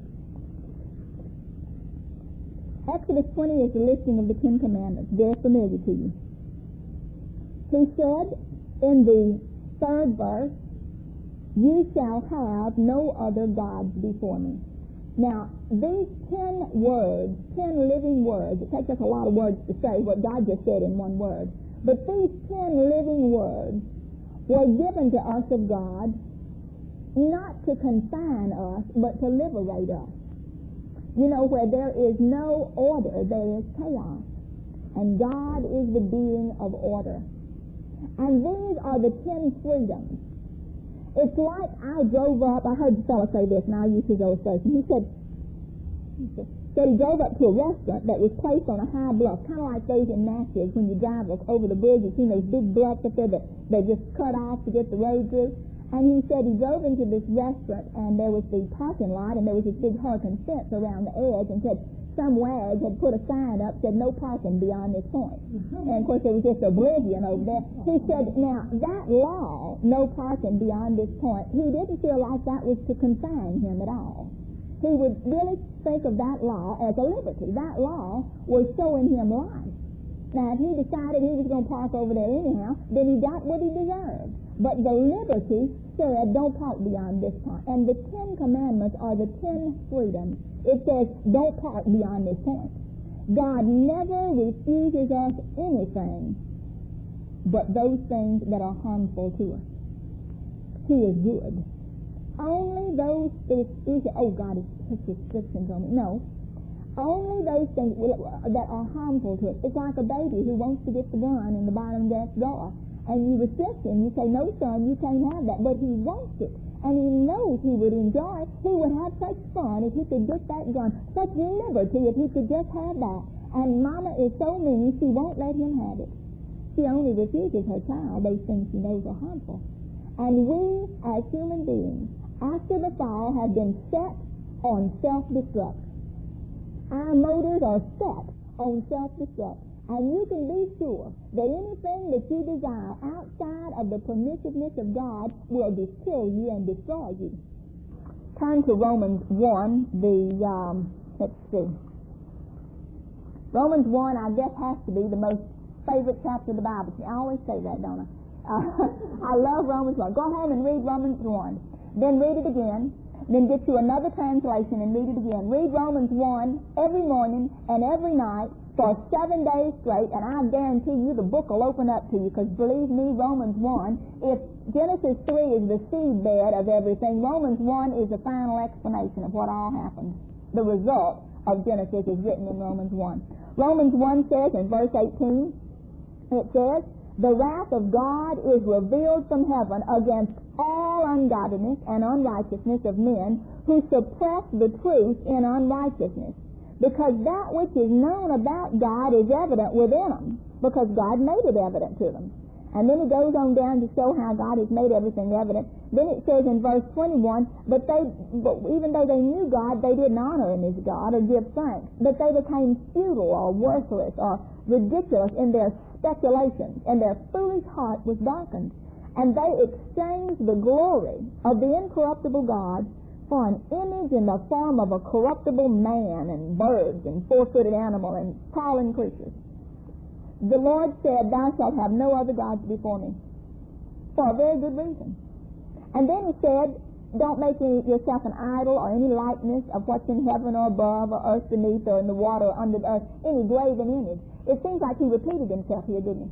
Exodus twenty is the listing of the Ten Commandments. Very familiar to you. He said in the third verse, you shall have no other gods before me. Now, these ten words, ten living words, it takes us a lot of words to say what God just said in one word, but these ten living words were given to us of God not to confine us, but to liberate us. You know, where there is no order, there is chaos. And God is the being of order. And these are the ten freedoms. It's like I drove up, I heard the fellow say this, and I'll use his illustration. He said, he said he drove up to a restaurant that was placed on a high bluff, kind of like those in Nashville when you drive over the bridge. You've seen those big bluffs up there that they just cut off to get the road through. And he said he drove into this restaurant, and there was the parking lot, and there was this big hurricane fence around the edge, and said some wag had put a sign up, said no parking beyond this point. And, of course, there was just oblivion over there. He said, now, that law, no parking beyond this point, he didn't feel like that was to confine him at all. He would really think of that law as a liberty. That law was showing him life. Now, if he decided he was going to park over there anyhow, then he got what he deserved. But the liberty said, don't park beyond this point. And the Ten Commandments are the ten freedoms. It says, don't park beyond this point. God never refuses us anything but those things that are harmful to us. He is good. Only those, it is easy, oh, God has put restrictions on me. No. Only those things that are harmful to him. It's like a baby who wants to get the gun in the bottom left drawer. And you restrict him. You say, no, son, you can't have that. But he wants it. And he knows he would enjoy it. He would have such fun if he could get that gun. Such liberty if he could just have that. And Mama is so mean, she won't let him have it. She only refuses her child those things she knows are harmful. And we, as human beings, after the fall, have been set on self-destruct. Our motors are set on self-destruct. And you can be sure that anything that you desire outside of the permissiveness of God will kill you and destroy you. Turn to Romans one, the, um, let's see. Romans one, I guess, has to be the most favorite chapter of the Bible. I always say that, don't I? Uh, I love Romans one. Go home and read Romans one. Then read it again. Then get you another translation and read it again. Read Romans one every morning and every night for seven days straight, and I guarantee you the book will open up to you, because believe me, Romans one, if Genesis three is the seedbed of everything, Romans one is the final explanation of what all happened. The result of Genesis is written in Romans one. Romans one says in verse eighteen, it says, the wrath of God is revealed from heaven against all ungodliness and unrighteousness of men who suppress the truth in unrighteousness. Because that which is known about God is evident within them, because God made it evident to them. And then it goes on down to show how God has made everything evident. Then it says in verse twenty-one, but they, but even though they knew God, they didn't honor Him as God or give thanks. But they became futile or worthless or ridiculous in their speculations, and their foolish heart was darkened. And they exchanged the glory of the incorruptible God for an image in the form of a corruptible man and birds and four-footed animal and crawling creatures. The Lord said, thou shalt have no other gods before me, for a very good reason. And then He said, don't make any, yourself an idol or any likeness of what's in heaven or above or earth beneath or in the water or under the earth, any graven image. It seems like He repeated Himself here, didn't He?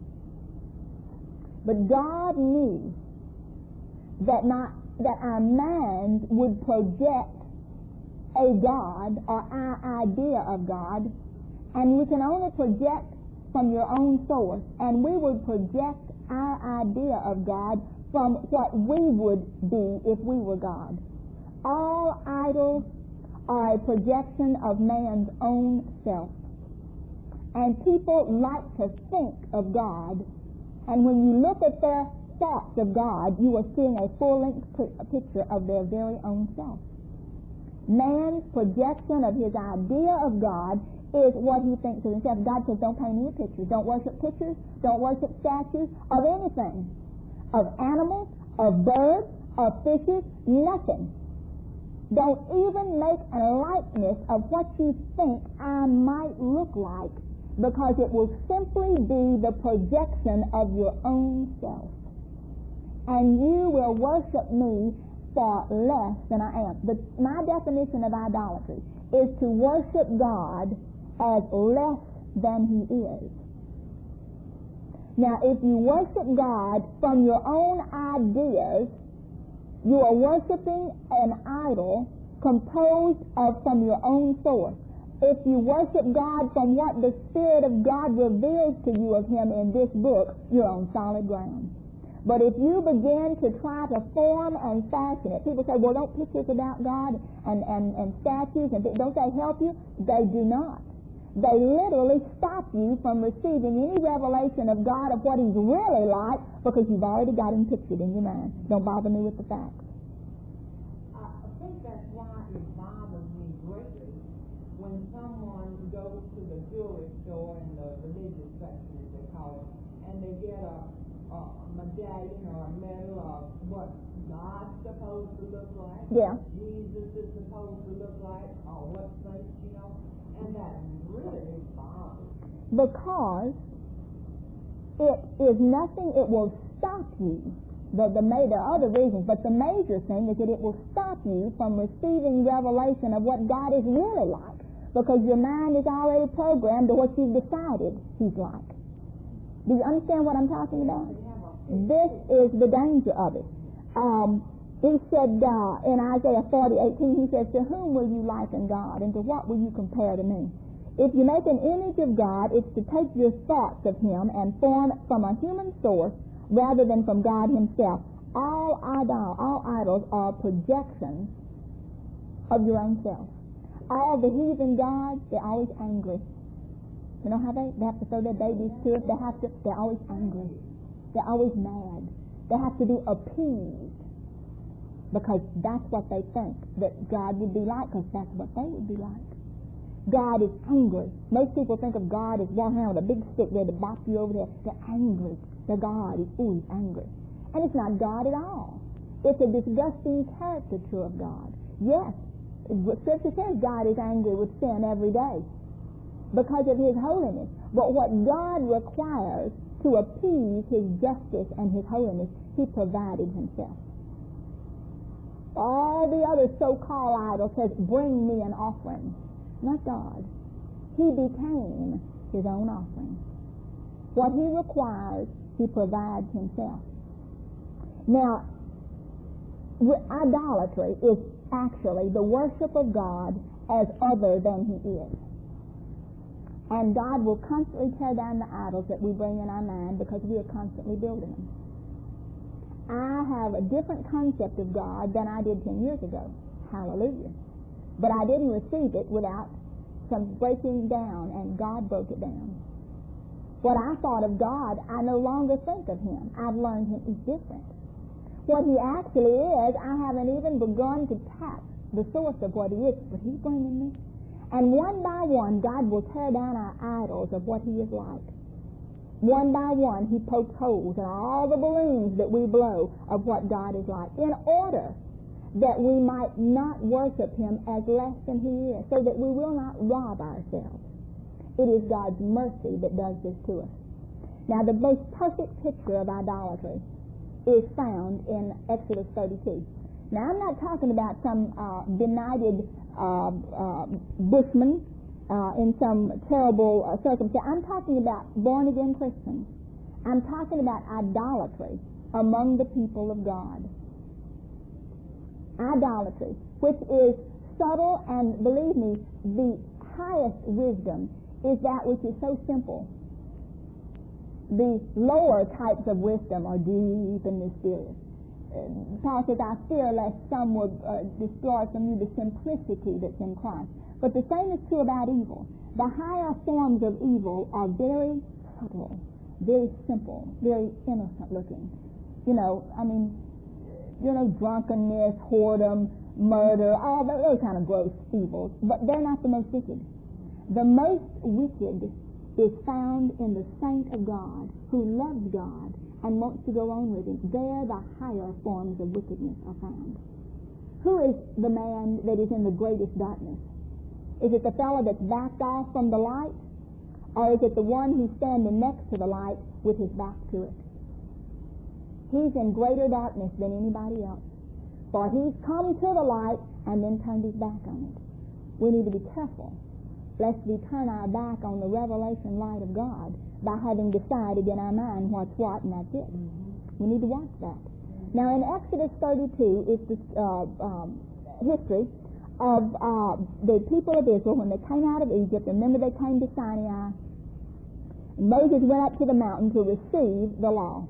But God knew that not that our minds would project a God or our idea of God, and we can only project from your own source, and we would project our idea of God from what we would be if we were God. All idols are a projection of man's own self. And people like to think of God, and when you look at their thoughts of God, you are seeing a full-length picture of their very own self. Man's projection of his idea of God is what he thinks of himself. God says, don't paint any pictures. Don't worship pictures. Don't worship statues of anything. Of animals, of birds, of fishes, nothing. Don't even make a likeness of what you think I might look like, because it will simply be the projection of your own self. And you will worship me for less than I am. But my definition of idolatry is to worship God as less than He is. Now, if you worship God from your own ideas, you are worshiping an idol composed of from your own source. If you worship God from what the Spirit of God reveals to you of Him in this book, you're on solid ground. But if you begin to try to form and fashion it, people say, well, don't pictures about God and, and, and statues, and don't they help you? They do not. They literally stop you from receiving any revelation of God of what He's really like, because you've already got Him pictured in your mind. Don't bother me with the facts. I think that's why it bothers me greatly when someone goes to the jewelry store in the religious section, as they call it, and they get a, a medallion or a medal of what God's supposed to look like, Yeah. Jesus is supposed to look like, or what saints, you know, and that really bothers me. Because it is nothing, it will stop you. The, the, there are other reasons, but the major thing is that it will stop you from receiving revelation of what God is really like, because your mind is already programmed to what you've decided He's like. Do you understand what I'm talking about? This is the danger of it. um, he said uh, in Isaiah forty eighteen, he says, "To whom will you liken God, and to what will you compare to me?" If you make an image of God, it's to take your thoughts of Him and form from a human source rather than from God Himself. All idol, all idols are projections of your own self. All the heathen gods, they're always angry. You know how they, they have to throw their babies to it? They have to, they're always angry. They're always mad. They have to be appeased because that's what they think that God would be like, because that's what they would be like. God is angry. Most people think of God as walking around with a big stick there to bop you over there. They're angry. Their God is always angry. And it's not God at all. It's a disgusting caricature of God. Yes, Scripture says God is angry with sin every day because of His holiness. But what God requires to appease His justice and His holiness, He provided Himself. All the other so-called idols says, "Bring me an offering." Not God. He became His own offering. What He requires, He provides Himself. Now, idolatry is actually the worship of God as other than He is. And God will constantly tear down the idols that we bring in our mind because we are constantly building them. I have a different concept of God than I did ten years ago. Hallelujah. But I didn't receive it without some breaking down, and God broke it down. What I thought of God, I no longer think of Him. I've learned Him is different. What He actually is, I haven't even begun to tap the source of what He is, but He's bringing me. And one by one, God will tear down our idols of what He is like. One by one, He pokes holes in all the balloons that we blow of what God is like, in order that we might not worship Him as less than He is, so that we will not rob ourselves. It is God's mercy that does this to us. Now, the most perfect picture of idolatry is found in Exodus thirty-two. Now, I'm not talking about some uh, benighted uh, uh, bushman uh, in some terrible uh, circumstance. I'm talking about born-again Christians. I'm talking about idolatry among the people of God. Idolatry, which is subtle, and believe me, the highest wisdom is that which is so simple. The lower types of wisdom are deep and mysterious. Uh, Paul says, "I fear lest some would uh, destroy from you the simplicity that's in Christ." But the same is true about evil. The higher forms of evil are very subtle, very simple, very innocent looking. You know, I mean, you know, drunkenness, whoredom, murder, all those kind of gross evils, but they're not the most wicked. The most wicked is found in the saint of God who loves God and wants to go on with Him. There the higher forms of wickedness are found. Who is the man that is in the greatest darkness? Is it the fellow that's backed off from the light, or is it the one who's standing next to the light with his back to it? He's in greater darkness than anybody else, for he's come to the light and then turned his back on it. We need to be careful lest we turn our back on the revelation light of God by having decided in our mind what's what, and that's it. Mm-hmm. We need to watch that. Now, in Exodus thirty-two is the uh, um, history of uh, the people of Israel when they came out of Egypt. Remember, they came to Sinai. Moses went up to the mountain to receive the law.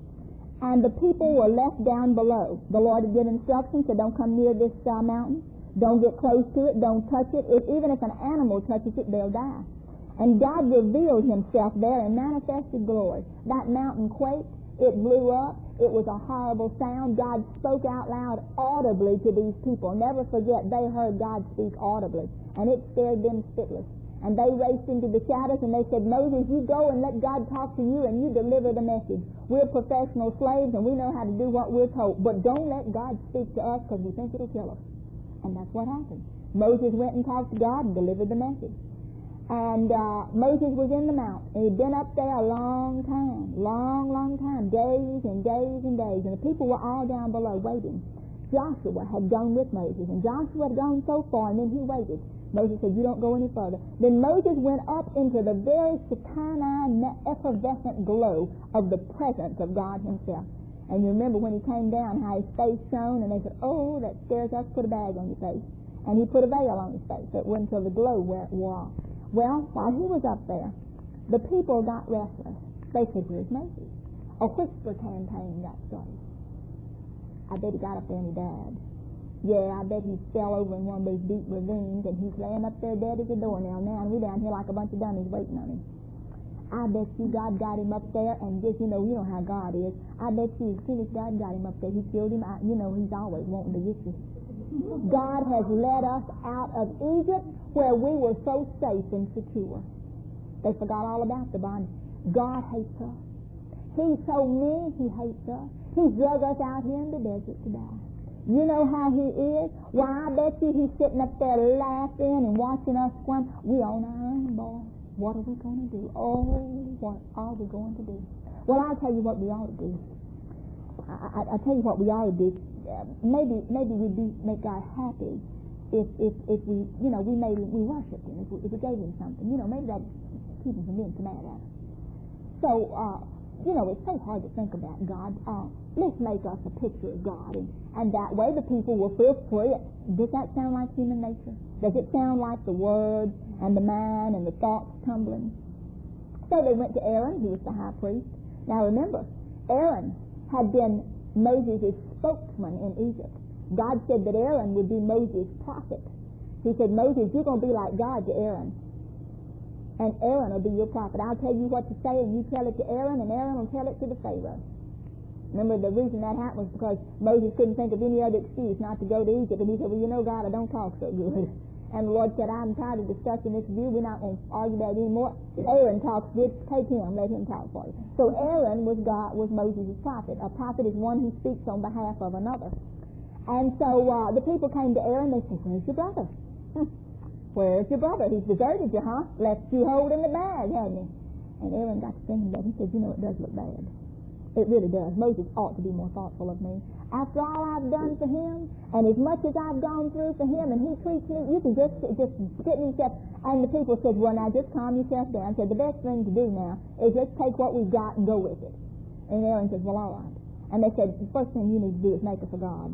And the people were left down below. The Lord had given instructions, said, "Don't come near this uh, mountain. Don't get close to it. Don't touch it. If, even if an animal touches it, they'll die." And God revealed Himself there in manifested glory. That mountain quaked. It blew up. It was a horrible sound. God spoke out loud audibly to these people. Never forget, they heard God speak audibly. And it scared them spitless. And they raced into the shadows and they said, "Moses, you go and let God talk to you and you deliver the message. We're professional slaves and we know how to do what we're told. But don't let God speak to us because we think it'll kill us." And that's what happened. Moses went and talked to God and delivered the message. And uh, Moses was in the mount. And he'd been up there a long time, long, long time, days and days and days. And the people were all down below waiting. Joshua had gone with Moses, and Joshua had gone so far, and then he waited. Moses said, "You don't go any further." Then Moses went up into the very Shekinah effervescent glow of the presence of God Himself. And you remember when he came down, how his face shone, and they said, oh, that scares us, put a bag on your face. And he put a veil on his face, so it wasn't until the glow wore off. Well, while he was up there, the people got restless. They said, where's Moses? A whisper campaign got started. I bet he got up there and he died. Yeah, I bet he fell over in one of those deep ravines, and he's laying up there dead as a doornail now, and we down here like a bunch of dummies waiting on him. I bet you God got him up there, and just, you know, you know how God is. I bet you as soon as God got him up there, he killed him. I, you know, he's always wanting to get you. God has led us out of Egypt where we were so safe and secure. They forgot all about the bondage. God hates us. He's so mean, he hates us. He drug us out here in the desert to die. You know how he is? Why, I bet you he's sitting up there laughing and watching us squirm. We on our own, boy. What are we going to do? Oh, what are we going to do? Well, I'll tell you what we ought to do. I, I, I'll tell you what we ought to do. Uh, maybe maybe we'd be, make God happy if if if we, you know, we made him, we worshipped him, if we, if we gave him something. You know, maybe that'd keep him from being so mad at us. So, uh, you know, it's so hard to think about God. Uh, let's make us a picture of God, and, and that way the people will feel free. Does that sound like human nature? Does it sound like the words and the mind and the thoughts tumbling? So they went to Aaron, who was the high priest. Now remember, Aaron had been Moses' spokesman in Egypt. God said that Aaron would be Moses' prophet. He said, Moses, you're going to be like God to Aaron, and Aaron will be your prophet. I'll tell you what to say, and you tell it to Aaron, and Aaron will tell it to the Pharaoh. Remember, the reason that happened was because Moses couldn't think of any other excuse not to go to Egypt, and he said, well, you know, God, I don't talk so good. And the Lord said, I'm tired of discussing this with you. We're not going to argue about it anymore. Aaron talks good. Take him. Let him talk for you. So Aaron was God, was Moses' prophet. A prophet is one who speaks on behalf of another. And so uh, the people came to Aaron. They said, where's your brother? Where's your brother? He's deserted you, huh? Left you holding the bag, hadn't he? And Aaron got to thinking that. He said, you know, it does look bad. It really does. Moses ought to be more thoughtful of me. After all I've done for him, and as much as I've gone through for him, and he treats me, you can just just get yourself. And the people said, well, now just calm yourself down. Said, the best thing to do now is just take what we've got and go with it. And Aaron said, well, all right. And they said, the first thing you need to do is make us a god.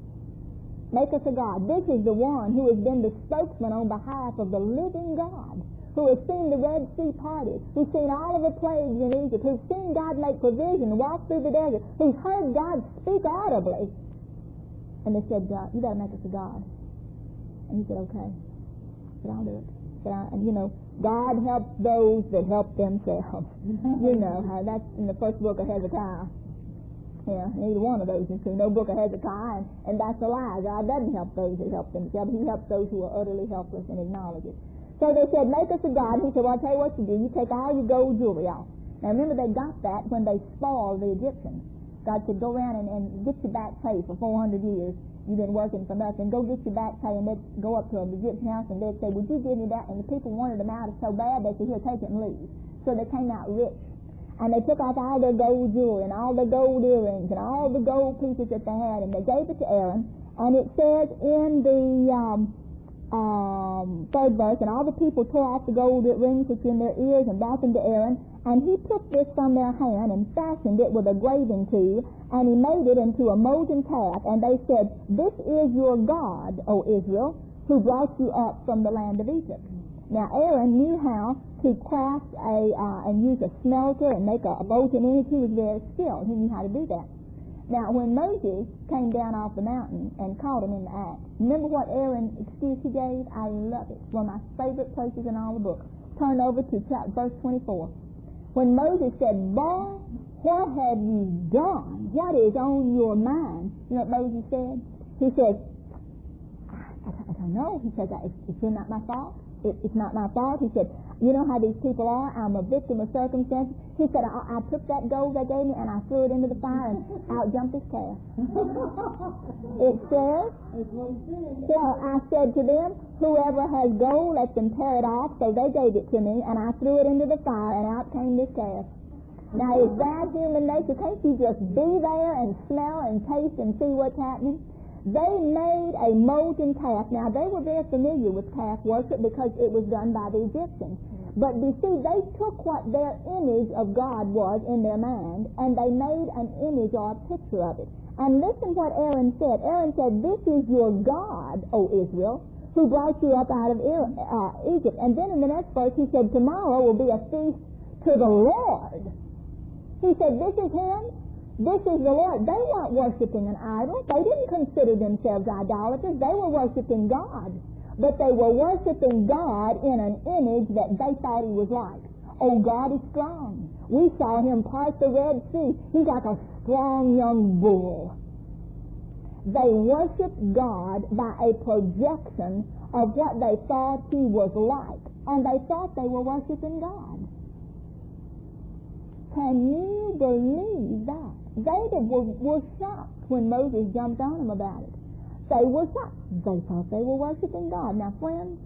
Make us a god. This is the one who has been the spokesman on behalf of the living God, who has seen the Red Sea parted, who's seen all of the plagues in Egypt, who's seen God make provision, walk through the desert, who's heard God speak audibly. And they said, uh, you got to make us a god. And he said, okay. I said, I'll do it. I said, I, and you know, God helps those that help themselves. You know, how that's in the first book of Hezekiah. Yeah, neither one of those is true. No book of Hezekiah, and, and that's a lie. God doesn't help those that help themselves. He helps those who are utterly helpless and acknowledge it. So they said, make us a god. He said, well, I'll tell you what you do. You take all your gold jewelry off. Now, remember, they got that when they spoiled the Egyptians. God said, go around and, and get your back pay for four hundred years. You've been working for nothing. Go get your back pay, and they'd go up to an Egyptian house, and they'd say, would you give me that? And the people wanted them out so bad, they said, here, take it and leave. So they came out rich. And they took off all their gold jewelry and all their gold earrings and all the gold pieces that they had, and they gave it to Aaron. And it says in the um, um, third verse, and all the people tore off the gold rings which were in their ears and brought them to Aaron. And he took this from their hand and fastened it with a graving tool, and he made it into a molten calf. And they said, this is your God, O Israel, who brought you up from the land of Egypt. Now Aaron knew how to craft a uh, and use a smelter and make a, a molten image. He was very skilled. He knew how to do that. Now when Moses came down off the mountain and caught him in the act, remember what Aaron excuse he gave? I love it. It's one of my favorite places in all the book. Turn over to chapter, verse twenty-four. When Moses said, boy, what have you done? What is on your mind? You know what Moses said? He said, I, I, I don't know. He said, it's, it's not my fault. It, it's not my fault. He said, you know how these people are. I'm a victim of circumstances. He said, I, I took that gold they gave me and I threw it into the fire and out jumped his calf. It says, so I said to them, whoever has gold, let them tear it off. So they gave it to me and I threw it into the fire and out came this calf. Now is that human nature? Can't you just be there and smell and taste and see what's happening? They made a molten calf. Now, they were very familiar with calf worship because it was done by the Egyptians. But you see, they took what their image of God was in their mind, and they made an image or a picture of it. And listen what Aaron said. Aaron said, "This is your God, O Israel, who brought you up out of uh, Egypt." And then in the next verse he said, "Tomorrow will be a feast to the Lord." He said, "This is him. This is the Lord." They weren't worshiping an idol. They didn't consider themselves idolaters. They were worshiping God. But they were worshiping God in an image that they thought he was like. Oh, God is strong. We saw him part the Red Sea. He's like a strong young bull. They worshiped God by a projection of what they thought he was like. And they thought they were worshiping God. Can you believe that? They were, were shocked when Moses jumped on them about it. They were shocked. They thought they were worshiping God. Now, friends,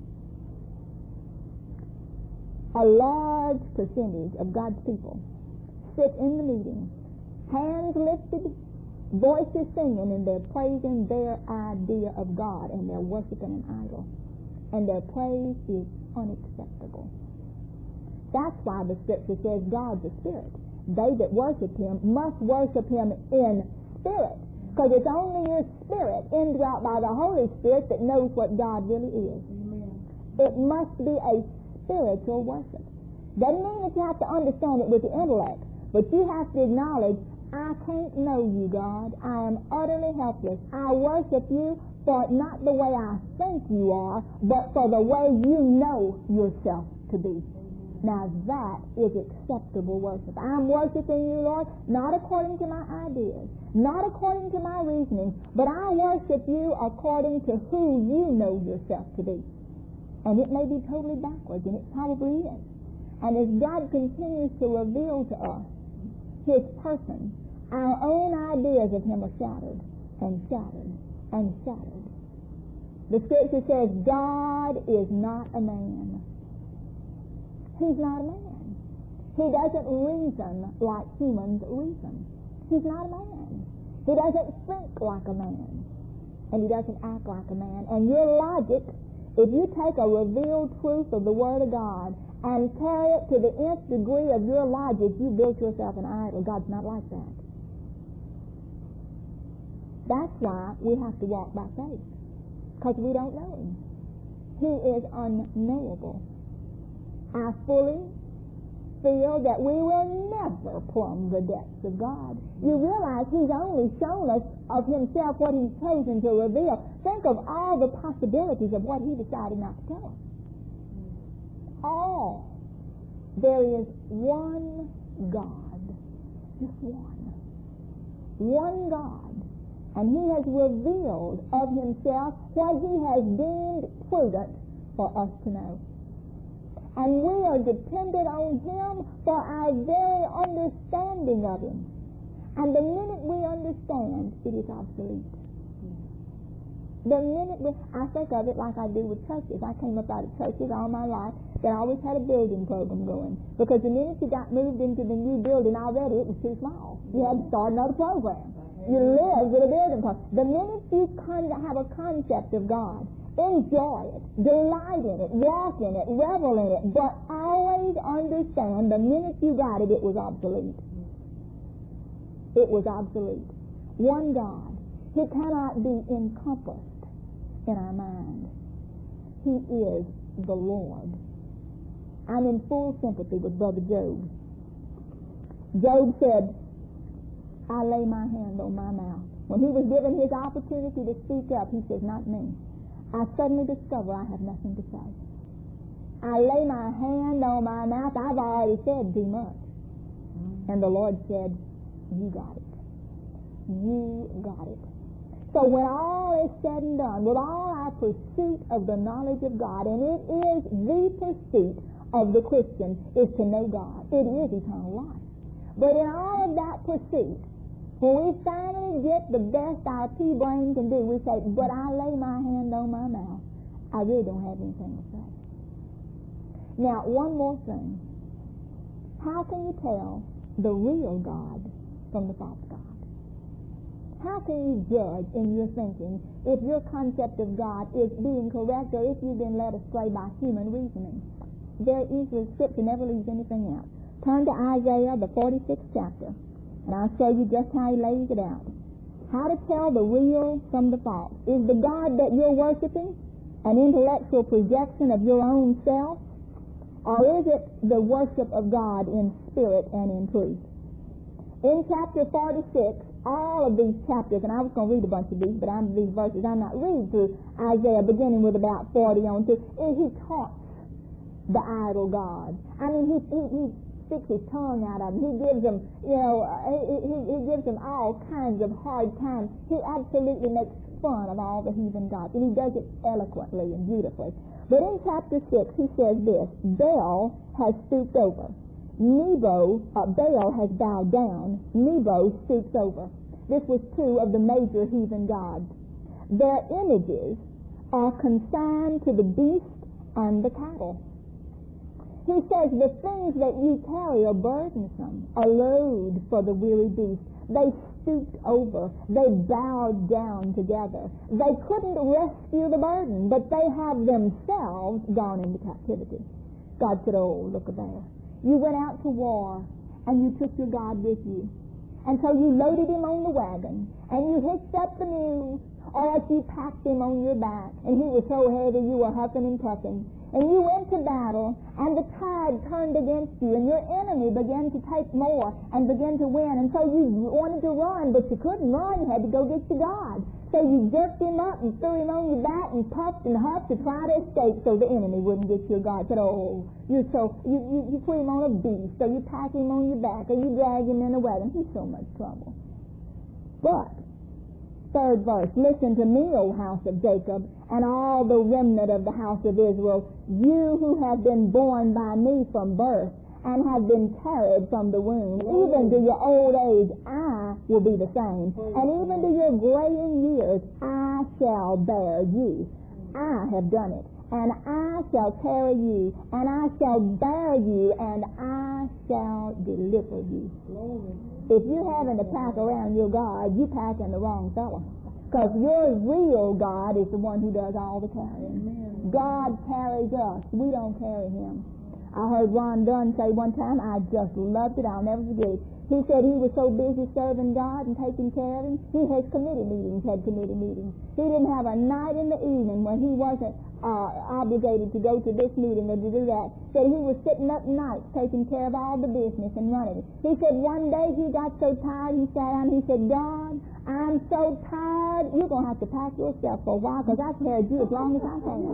a large percentage of God's people sit in the meeting, hands lifted, voices singing, and they're praising their idea of God, and they're worshiping an idol. And their praise is unacceptable. That's why the Scripture says God's a spirit. They that worship him must worship him in spirit. Because it's only your spirit, indwelt by the Holy Spirit, that knows what God really is. Amen. It must be a spiritual worship. Doesn't mean that you have to understand it with the intellect, but you have to acknowledge, I can't know you, God. I am utterly helpless. I worship you for not the way I think you are, but for the way you know yourself to be. Now that is acceptable worship. I'm worshiping you, Lord, not according to my ideas, not according to my reasoning, but I worship you according to who you know yourself to be. And it may be totally backwards, and it probably is. And as God continues to reveal to us his person, our own ideas of him are shattered and shattered and shattered. The Scripture says God is not a man. He's not a man. He doesn't reason like humans reason. He's not a man. He doesn't think like a man. And he doesn't act like a man. And your logic, if you take a revealed truth of the Word of God and carry it to the nth degree of your logic, you built yourself an idol. God's not like that. That's why we have to walk by faith. Because we don't know him. He is unknowable. I fully feel that we will never plumb the depths of God. You realize he's only shown us of himself what he's chosen to reveal. Think of all the possibilities of what he decided not to tell us. All. There is one God. Just one. One God. And he has revealed of himself what he has deemed prudent for us to know. And we are dependent on him for our very understanding of him. And the minute we understand, it is obsolete. The minute we, I think of it like I do with churches. I came up out of churches all my life that always had a building program going. Because the minute you got moved into the new building already, it was too small. You had to start another program. You lived with a building program. The minute you con- have a concept of God, enjoy it, delight in it, walk in it, revel in it, but always understand the minute you got it, it was obsolete. It was obsolete. One God. He cannot be encompassed in our mind. He is the Lord. I'm in full sympathy with Brother Job. Job said, I lay my hand on my mouth. When he was given his opportunity to speak up, he says, not me. I suddenly discover I have nothing to say. I lay my hand on my mouth. I've already said too much. And the Lord said, you got it. You got it. So when all is said and done, with all our pursuit of the knowledge of God, and it is the pursuit of the Christian, is to know God. It is eternal life. But in all of that pursuit, when we finally get the best our pea-brain can do, we say, but I lay my hand on my mouth. I really don't have anything to say. Now, one more thing. How can you tell the real God from the false God? How can you judge in your thinking if your concept of God is being correct or if you've been led astray by human reasoning? very easily. Scripture never leaves anything out. Turn to Isaiah, the forty-sixth chapter, and I'll show you just how he lays it out. How to tell the real from the false. Is the God that you're worshiping an intellectual projection of your own self, or is it the worship of God in spirit and in truth? In chapter forty-six, all of these chapters, and I was going to read a bunch of these, but I'm these verses, I'm not reading through Isaiah, beginning with about forty on to, he taunts the idol God. I mean, he, he, he sticks his tongue out of them. He gives them, you know, he, he, he gives them all kinds of hard times. He absolutely makes fun of all the heathen gods, and he does it eloquently and beautifully. But in chapter six, he says this: Baal has stooped over. Nebo, uh, Baal has bowed down. Nebo stoops over. This was two of the major heathen gods. Their images are consigned to the beast and the cattle. He says the things that you carry are burdensome, a load for the weary beast. They stooped over. They bowed down together. They couldn't rescue the burden, but they have themselves gone into captivity. God said, oh, look at there. You went out to war, and you took your God with you. And so you loaded him on the wagon, and you hitched up the mule, or else you packed him on your back, and he was so heavy you were huffing and puffing. And you went to battle, and the tide turned against you, and your enemy began to take more and began to win. And so you wanted to run, but you couldn't run. You had to go get your God. So you jerked him up and threw him on your back and puffed and huffed to try to escape so the enemy wouldn't get your God. Said, oh, you're so, you, you, you put him on a beast, or you pack him on your back, or you drag him in a wagon. He's so much trouble. But, third verse, listen to me, O house of Jacob, and all the remnant of the house of Israel, you who have been born by me from birth, and have been carried from the womb. Even to your old age, I will be the same. And even to your graying years, I shall bear you. I have done it. And I shall carry you, and I shall bear you, and I shall deliver you. If you're having to pack around your God, you're packing the wrong fellow. Because your real God is the one who does all the carrying. God carries us. We don't carry him. I heard Ron Dunn say one time, I just loved it, I'll never forget it. He said he was so busy serving God and taking care of him, he has committee meetings, had committee meetings. He didn't have a night in the evening when he wasn't uh, obligated to go to this meeting or to do that. Said he was sitting up nights taking care of all the business and running it. He said one day he got so tired, he sat down and he said, God, I'm so tired, you're going to have to pack yourself for a while because I've carried you as long as I can.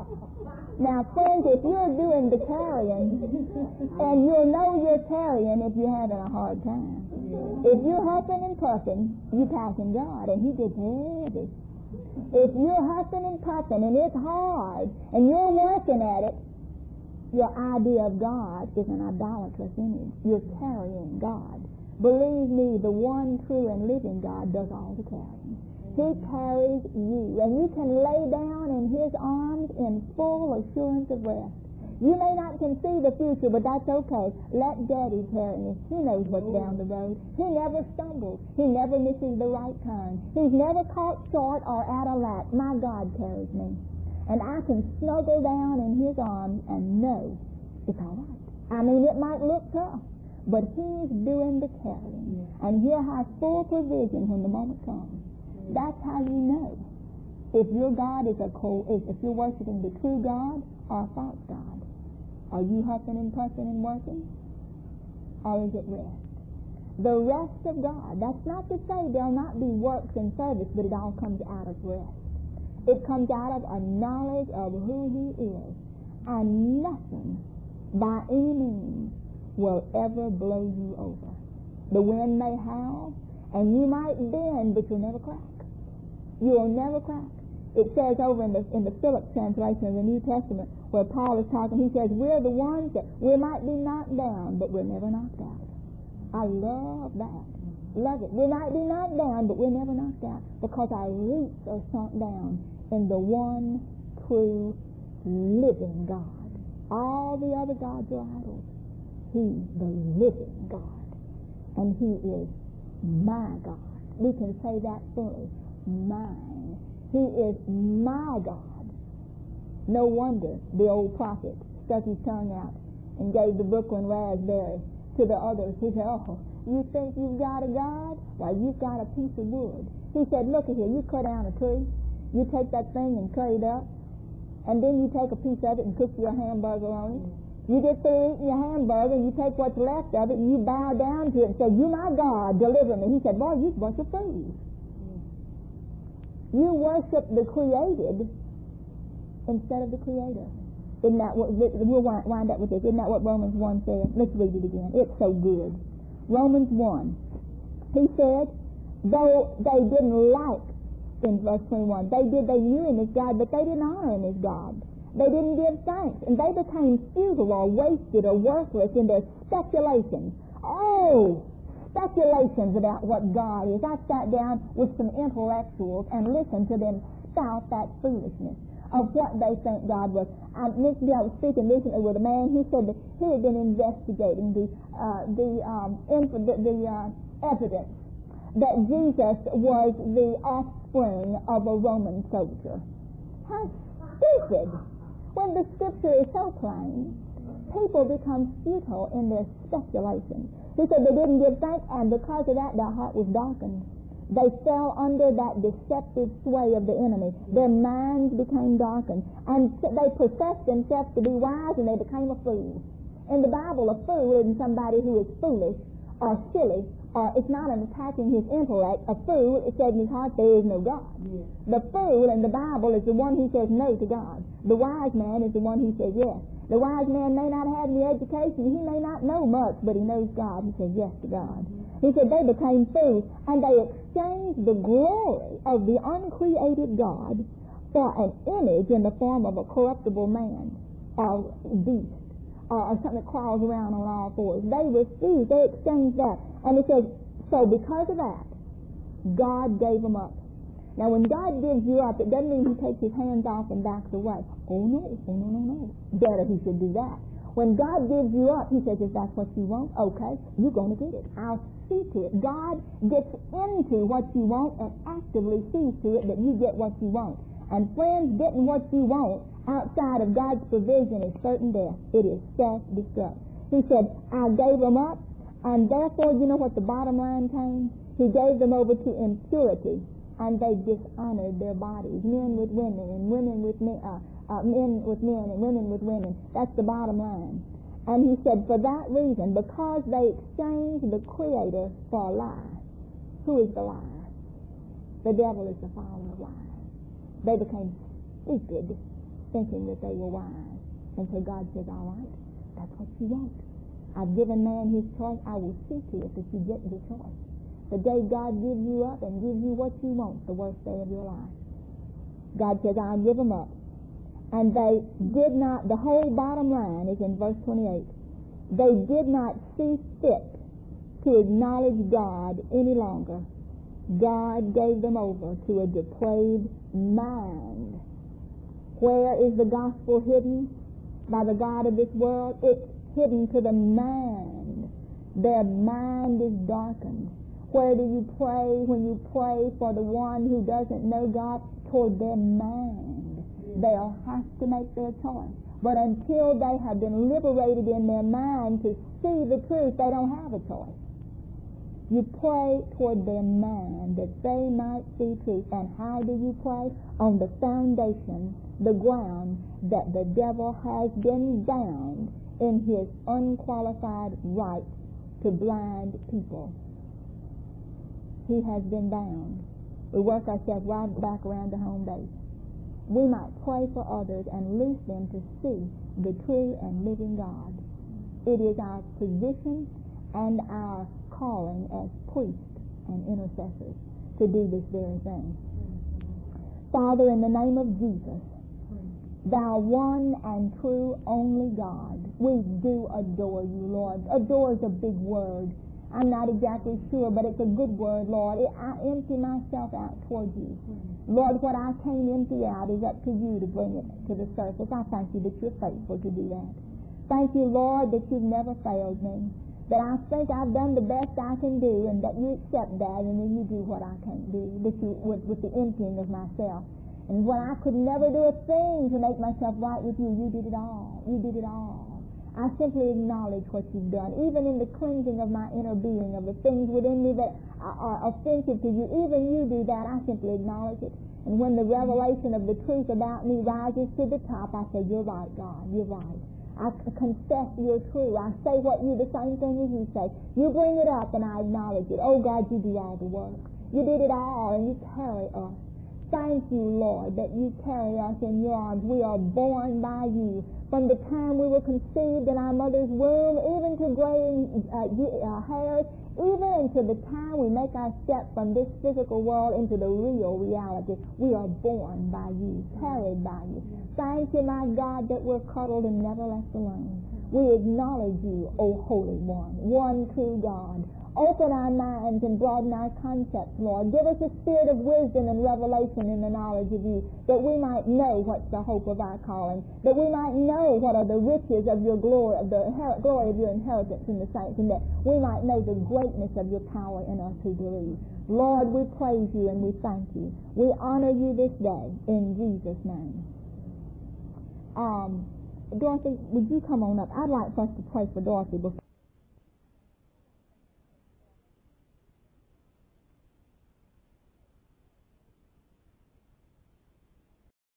Now, friends, if you're doing the carrying, and you'll know you're carrying if you're having a hard time. If you're huffing and puffing, you're packing God, and he gets heavy. If you're huffing and puffing, and it's hard, and you're working at it, your idea of God is an idolatrous image. You're carrying God. Believe me, the one true and living God does all the carrying. He carries you, and you can lay down in his arms in full assurance of rest. You may not can see the future, but that's okay. Let Daddy carry me. He knows what's down the road. He never stumbles. He never misses the right turn. He's never caught short or at a lack. My God carries me. And I can snuggle down in his arms and know it's all right. I mean, it might look tough, but he's doing the carrying. And he'll have full provision when the moment comes. That's how you know if your God is a co- if, if you're worshiping the true God or a false God. Are you huffing and puffing and working? Or is it rest? The rest of God. That's not to say there'll not be works and service, but it all comes out of rest. It comes out of a knowledge of who he is. And nothing by any means will ever blow you over. The wind may howl, and you might bend, but you'll never crack. You'll never crack. It says over in the in the Phillips translation of the New Testament, where Paul is talking, he says, we're the ones that we might be knocked down, but we're never knocked out. I love that. Love it. We might be knocked down, but we're never knocked out, because our roots are sunk down in the one true living God. All the other gods are idols. He's the living God. And he is my God. We can say that fully. Mine. He is my God. No wonder the old prophet stuck his tongue out and gave the Brooklyn raspberry to the others. He said, oh, you think you've got a God? Why, you've got a piece of wood. He said, look at here, you cut down a tree, you take that thing and cut it up, and then you take a piece of it and cook your hamburger on it. You get through eating your hamburger, and you take what's left of it, and you bow down to it and say, you my God, deliver me. He said, boy, you worship food. You worship the created instead of the Creator. Isn't that what, we'll wind up with this. Isn't that what Romans one says? Let's read it again. It's so good. Romans one. He said, though they didn't like, in verse twenty-one, they did, they knew Him as God, but they didn't honor Him as God. They didn't give thanks, and they became futile or wasted or worthless in their speculations. Oh, speculations about what God is. I sat down with some intellectuals and listened to them spout that foolishness of what they think God was. I mentioned I was speaking recently with a man. He said that he had been investigating the uh, the um, inf- the, the uh, evidence that Jesus was the offspring of a Roman soldier. How stupid! When the Scripture is so plain, people become futile in their speculations. He said they didn't give thanks, and because of that, their heart was darkened. They fell under that deceptive sway of the enemy. Their minds became darkened. And they professed themselves to be wise, and they became a fool. In the Bible, a fool isn't somebody who is foolish or silly, or it's not an attacking his intellect. A fool, it said in his heart, there is no God. Yeah. The fool in the Bible is the one who says no to God. The wise man is the one who says yes. The wise man may not have any education. He may not know much, but he knows God. He says yes to God. He said they became fools, and they exchanged the glory of the uncreated God for an image in the form of a corruptible man or beast or, or something that crawls around on all fours. They refused. They exchanged that. And it says, so because of that, God gave them up. Now, when God gives you up, it doesn't mean He takes His hands off and backs away. Oh, no. Oh, no, no, no. Better He should do that. When God gives you up, He says, if that's what you want, okay, you're going to get it. I'll see to it. God gets into what you want and actively sees to it that you get what you want. And friends, getting what you want outside of God's provision is certain death. It is self-destruct. He said, I gave them up, and therefore, you know what the bottom line came? He gave them over to impurity, and they dishonored their bodies. Men with women, and women with men, uh, uh, men with men, and women with women. That's the bottom line. And he said, for that reason, because they exchanged the Creator for a lie. Who is the liar? The devil is the father of lies. They became stupid, thinking that they were wise. And so God says, all right, that's what you want. I've given man his choice. I will see to it that you get the choice. The day God gives you up and gives you what you want, the worst day of your life. God says, I'll give them up. And they did not, the whole bottom line is in verse twenty-eight. They did not see fit to acknowledge God any longer. God gave them over to a depraved mind. Where is the gospel hidden? By the God of this world? It's hidden to the mind. Their mind is darkened. Where do you pray when you pray for the one who doesn't know God? Toward their mind. They'll have to make their choice. But until they have been liberated in their mind to see the truth, they don't have a choice. You pray toward their mind that they might see truth. And how do you pray? On the foundation, the ground that the devil has been bound in his unqualified right to blind people. He has been bound. We work ourselves right back around the home base. We might pray for others and loose them to see the true and living God. It is our position and our calling as priests and intercessors to do this very thing. Father, in the name of Jesus, Thou one and true only God, we do adore You, Lord. Adore is a big word. I'm not exactly sure, but it's a good word, Lord. I empty myself out toward You. Lord, what I can't empty out is up to You to bring it to the surface. I thank You that You're faithful to do that. Thank You, Lord, that You've never failed me. That I think I've done the best I can do, and that You accept that, and then You do what I can't do, that You, with, with the emptying of myself. And when I could never do a thing to make myself right with you, you did it all. You did it all. I simply acknowledge what you've done. Even in the cleansing of my inner being, of the things within me that are offensive to you, even you do that, I simply acknowledge it. And when the revelation of the truth about me rises to the top, I say, you're right, God, you're right. I confess you're true. I say what you, the same thing as you say. You bring it up and I acknowledge it. Oh God, you do all the work. You did it all and you carry us. Thank you, Lord, that you carry us in your arms. We are born by you. From the time we were conceived in our mother's womb, even to graying uh, uh, hairs, even to the time we make our step from this physical world into the real reality, we are born by you, carried by you. Thank you, my God, that we're cuddled and never left alone. We acknowledge you, O Holy One, one true God. Open our minds and broaden our concepts, Lord. Give us a spirit of wisdom and revelation in the knowledge of you, that we might know what's the hope of our calling, that we might know what are the riches of your glory, of the her- glory of your inheritance in the saints, and that we might know the greatness of your power in us who believe. Lord, we praise you and we thank you. We honor you this day in Jesus' name. Um, Dorothy, would you come on up? I'd like for us to pray for Dorothy before.